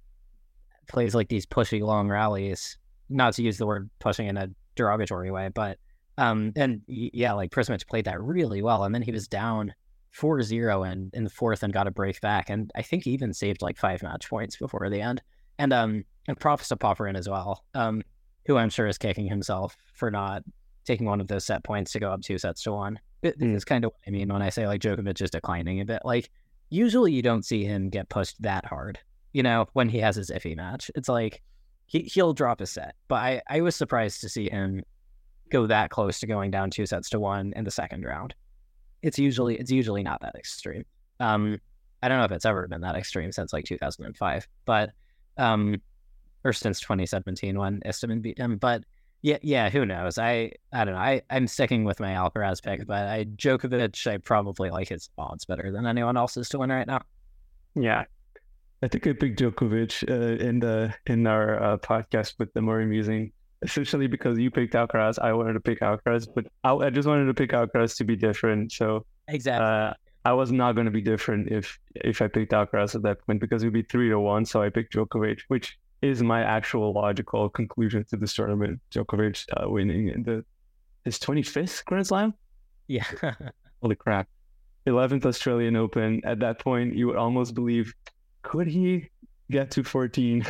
plays like these pushy long rallies, not to use the word pushing in a derogatory way, but um, and yeah, like Prismic played that really well. And then he was down four zero and in the fourth and got a break back. And I think he even saved like five match points before the end. And um, and props to Popyrin as well, um, who I'm sure is kicking himself for not taking one of those set points to go up two sets to one. It, mm. It's kind of what I mean when I say like Djokovic is declining a bit. Like usually you don't see him get pushed that hard, you know, when he has his iffy match. It's like he, he'll drop a set. But I, I was surprised to see him go that close to going down two sets to one in the second round. It's usually it's usually not that extreme. Um, I don't know if it's ever been that extreme since like two thousand five, but um, or since twenty seventeen when Istomin beat him. But yeah, yeah, who knows? I I don't know. I I'm sticking with my Alcaraz pick, but I Djokovic, I probably like his odds better than anyone else's to win right now. Yeah, I think I picked Djokovic uh, in the in our uh, podcast with the Murray Musing. Essentially because you picked Alcaraz, I wanted to pick Alcaraz, but I, I just wanted to pick Alcaraz to be different. So exactly, uh, I was not going to be different if if I picked Alcaraz at that point because it would be three to one. So I picked Djokovic, which is my actual logical conclusion to this tournament. Djokovic uh, winning in the his twenty-fifth Grand Slam. Yeah, holy crap! eleventh Australian Open. At that point, you would almost believe, could he get to fourteen?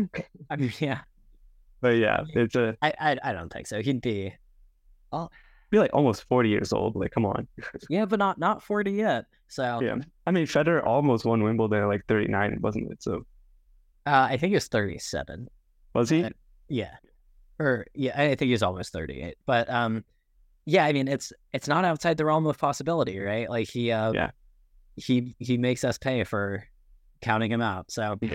I mean, yeah. But yeah, it's a. I, I I don't think so. He'd be, oh, be like almost forty years old. Like, come on. Yeah, but not not forty yet. So yeah, I mean, Federer almost won Wimbledon at like thirty-nine, wasn't it? So, uh, I think he was thirty-seven. Was he? Uh, yeah, or yeah, I think he was almost thirty-eight. But um, yeah, I mean, it's it's not outside the realm of possibility, right? Like he uh, yeah, he he makes us pay for counting him out. So yeah,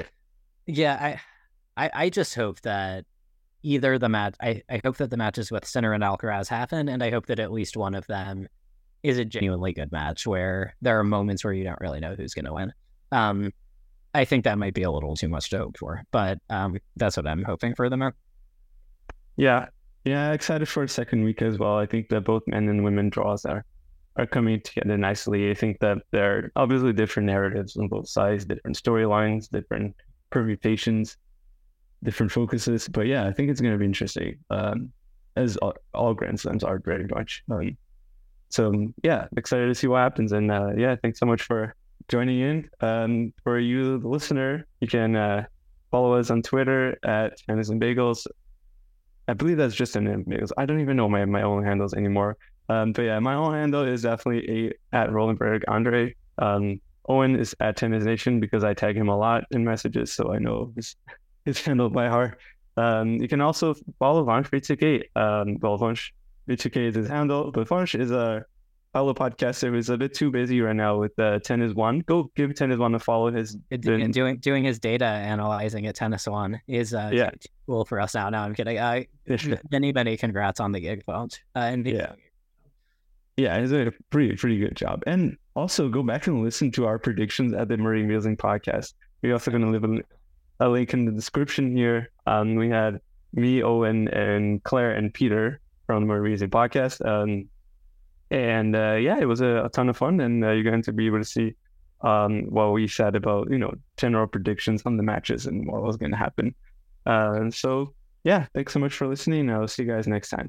yeah I I I just hope that. Either the match, I, I hope that the matches with Sinner and Alcaraz happen, and I hope that at least one of them is a genuinely good match where there are moments where you don't really know who's going to win. Um, I think that might be a little too much to hope for, but um, that's what I'm hoping for them. Yeah, yeah, excited for a second week as well. I think that both men and women draws are are coming together nicely. I think that there are obviously different narratives on both sides, different storylines, different permutations. Different focuses, but yeah, I think it's going to be interesting, um, as all, all Grand Slams are very much. Um, so yeah, excited to see what happens, and uh, yeah, thanks so much for joining in. Um, for you, the listener, you can uh, follow us on Twitter at Tennis and Bagels. I believe that's just an Bagels. I don't even know my, my own handles anymore. Um, but yeah, my own handle is definitely a at Rolenberg Andre. Um, Owen is at Tennis Nation because I tag him a lot in messages, so I know his his handle by heart. Um, you can also follow Vansh Vitzike. Um, well, Vansh Vitzike is his handle, but Vansh is a fellow podcaster who's a bit too busy right now with uh, Tennis One. Go give Tennis One a follow. His been... doing doing his data analyzing at Tennis One is uh, yeah. cool for us now. No, I'm kidding. Uh, many many congrats on the gig, folks. Uh, and yeah, yeah, he's a pretty pretty good job. And also go back and listen to our predictions at the Murray Musing podcast. We're also going to leave a a link in the description here. Um, we had me, Owen, and Claire and Peter from the Murray Musing podcast. Um, and uh, yeah, it was a, a ton of fun, and uh, you're going to be able to see um, what we said about, you know, general predictions on the matches and what was going to happen. Uh, so yeah, thanks so much for listening. I'll see you guys next time.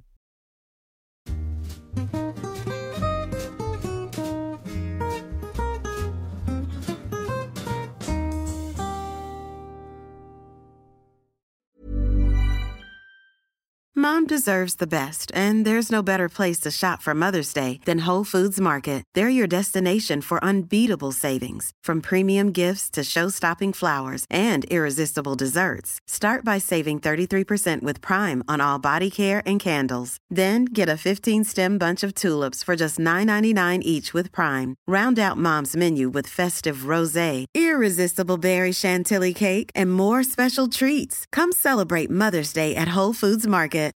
Mom deserves the best, and there's no better place to shop for Mother's Day than Whole Foods Market. They're your destination for unbeatable savings, from premium gifts to show-stopping flowers and irresistible desserts. Start by saving thirty-three percent with Prime on all body care and candles. Then get a fifteen-stem bunch of tulips for just nine ninety-nine each with Prime. Round out Mom's menu with festive rosé, irresistible berry chantilly cake, and more special treats. Come celebrate Mother's Day at Whole Foods Market.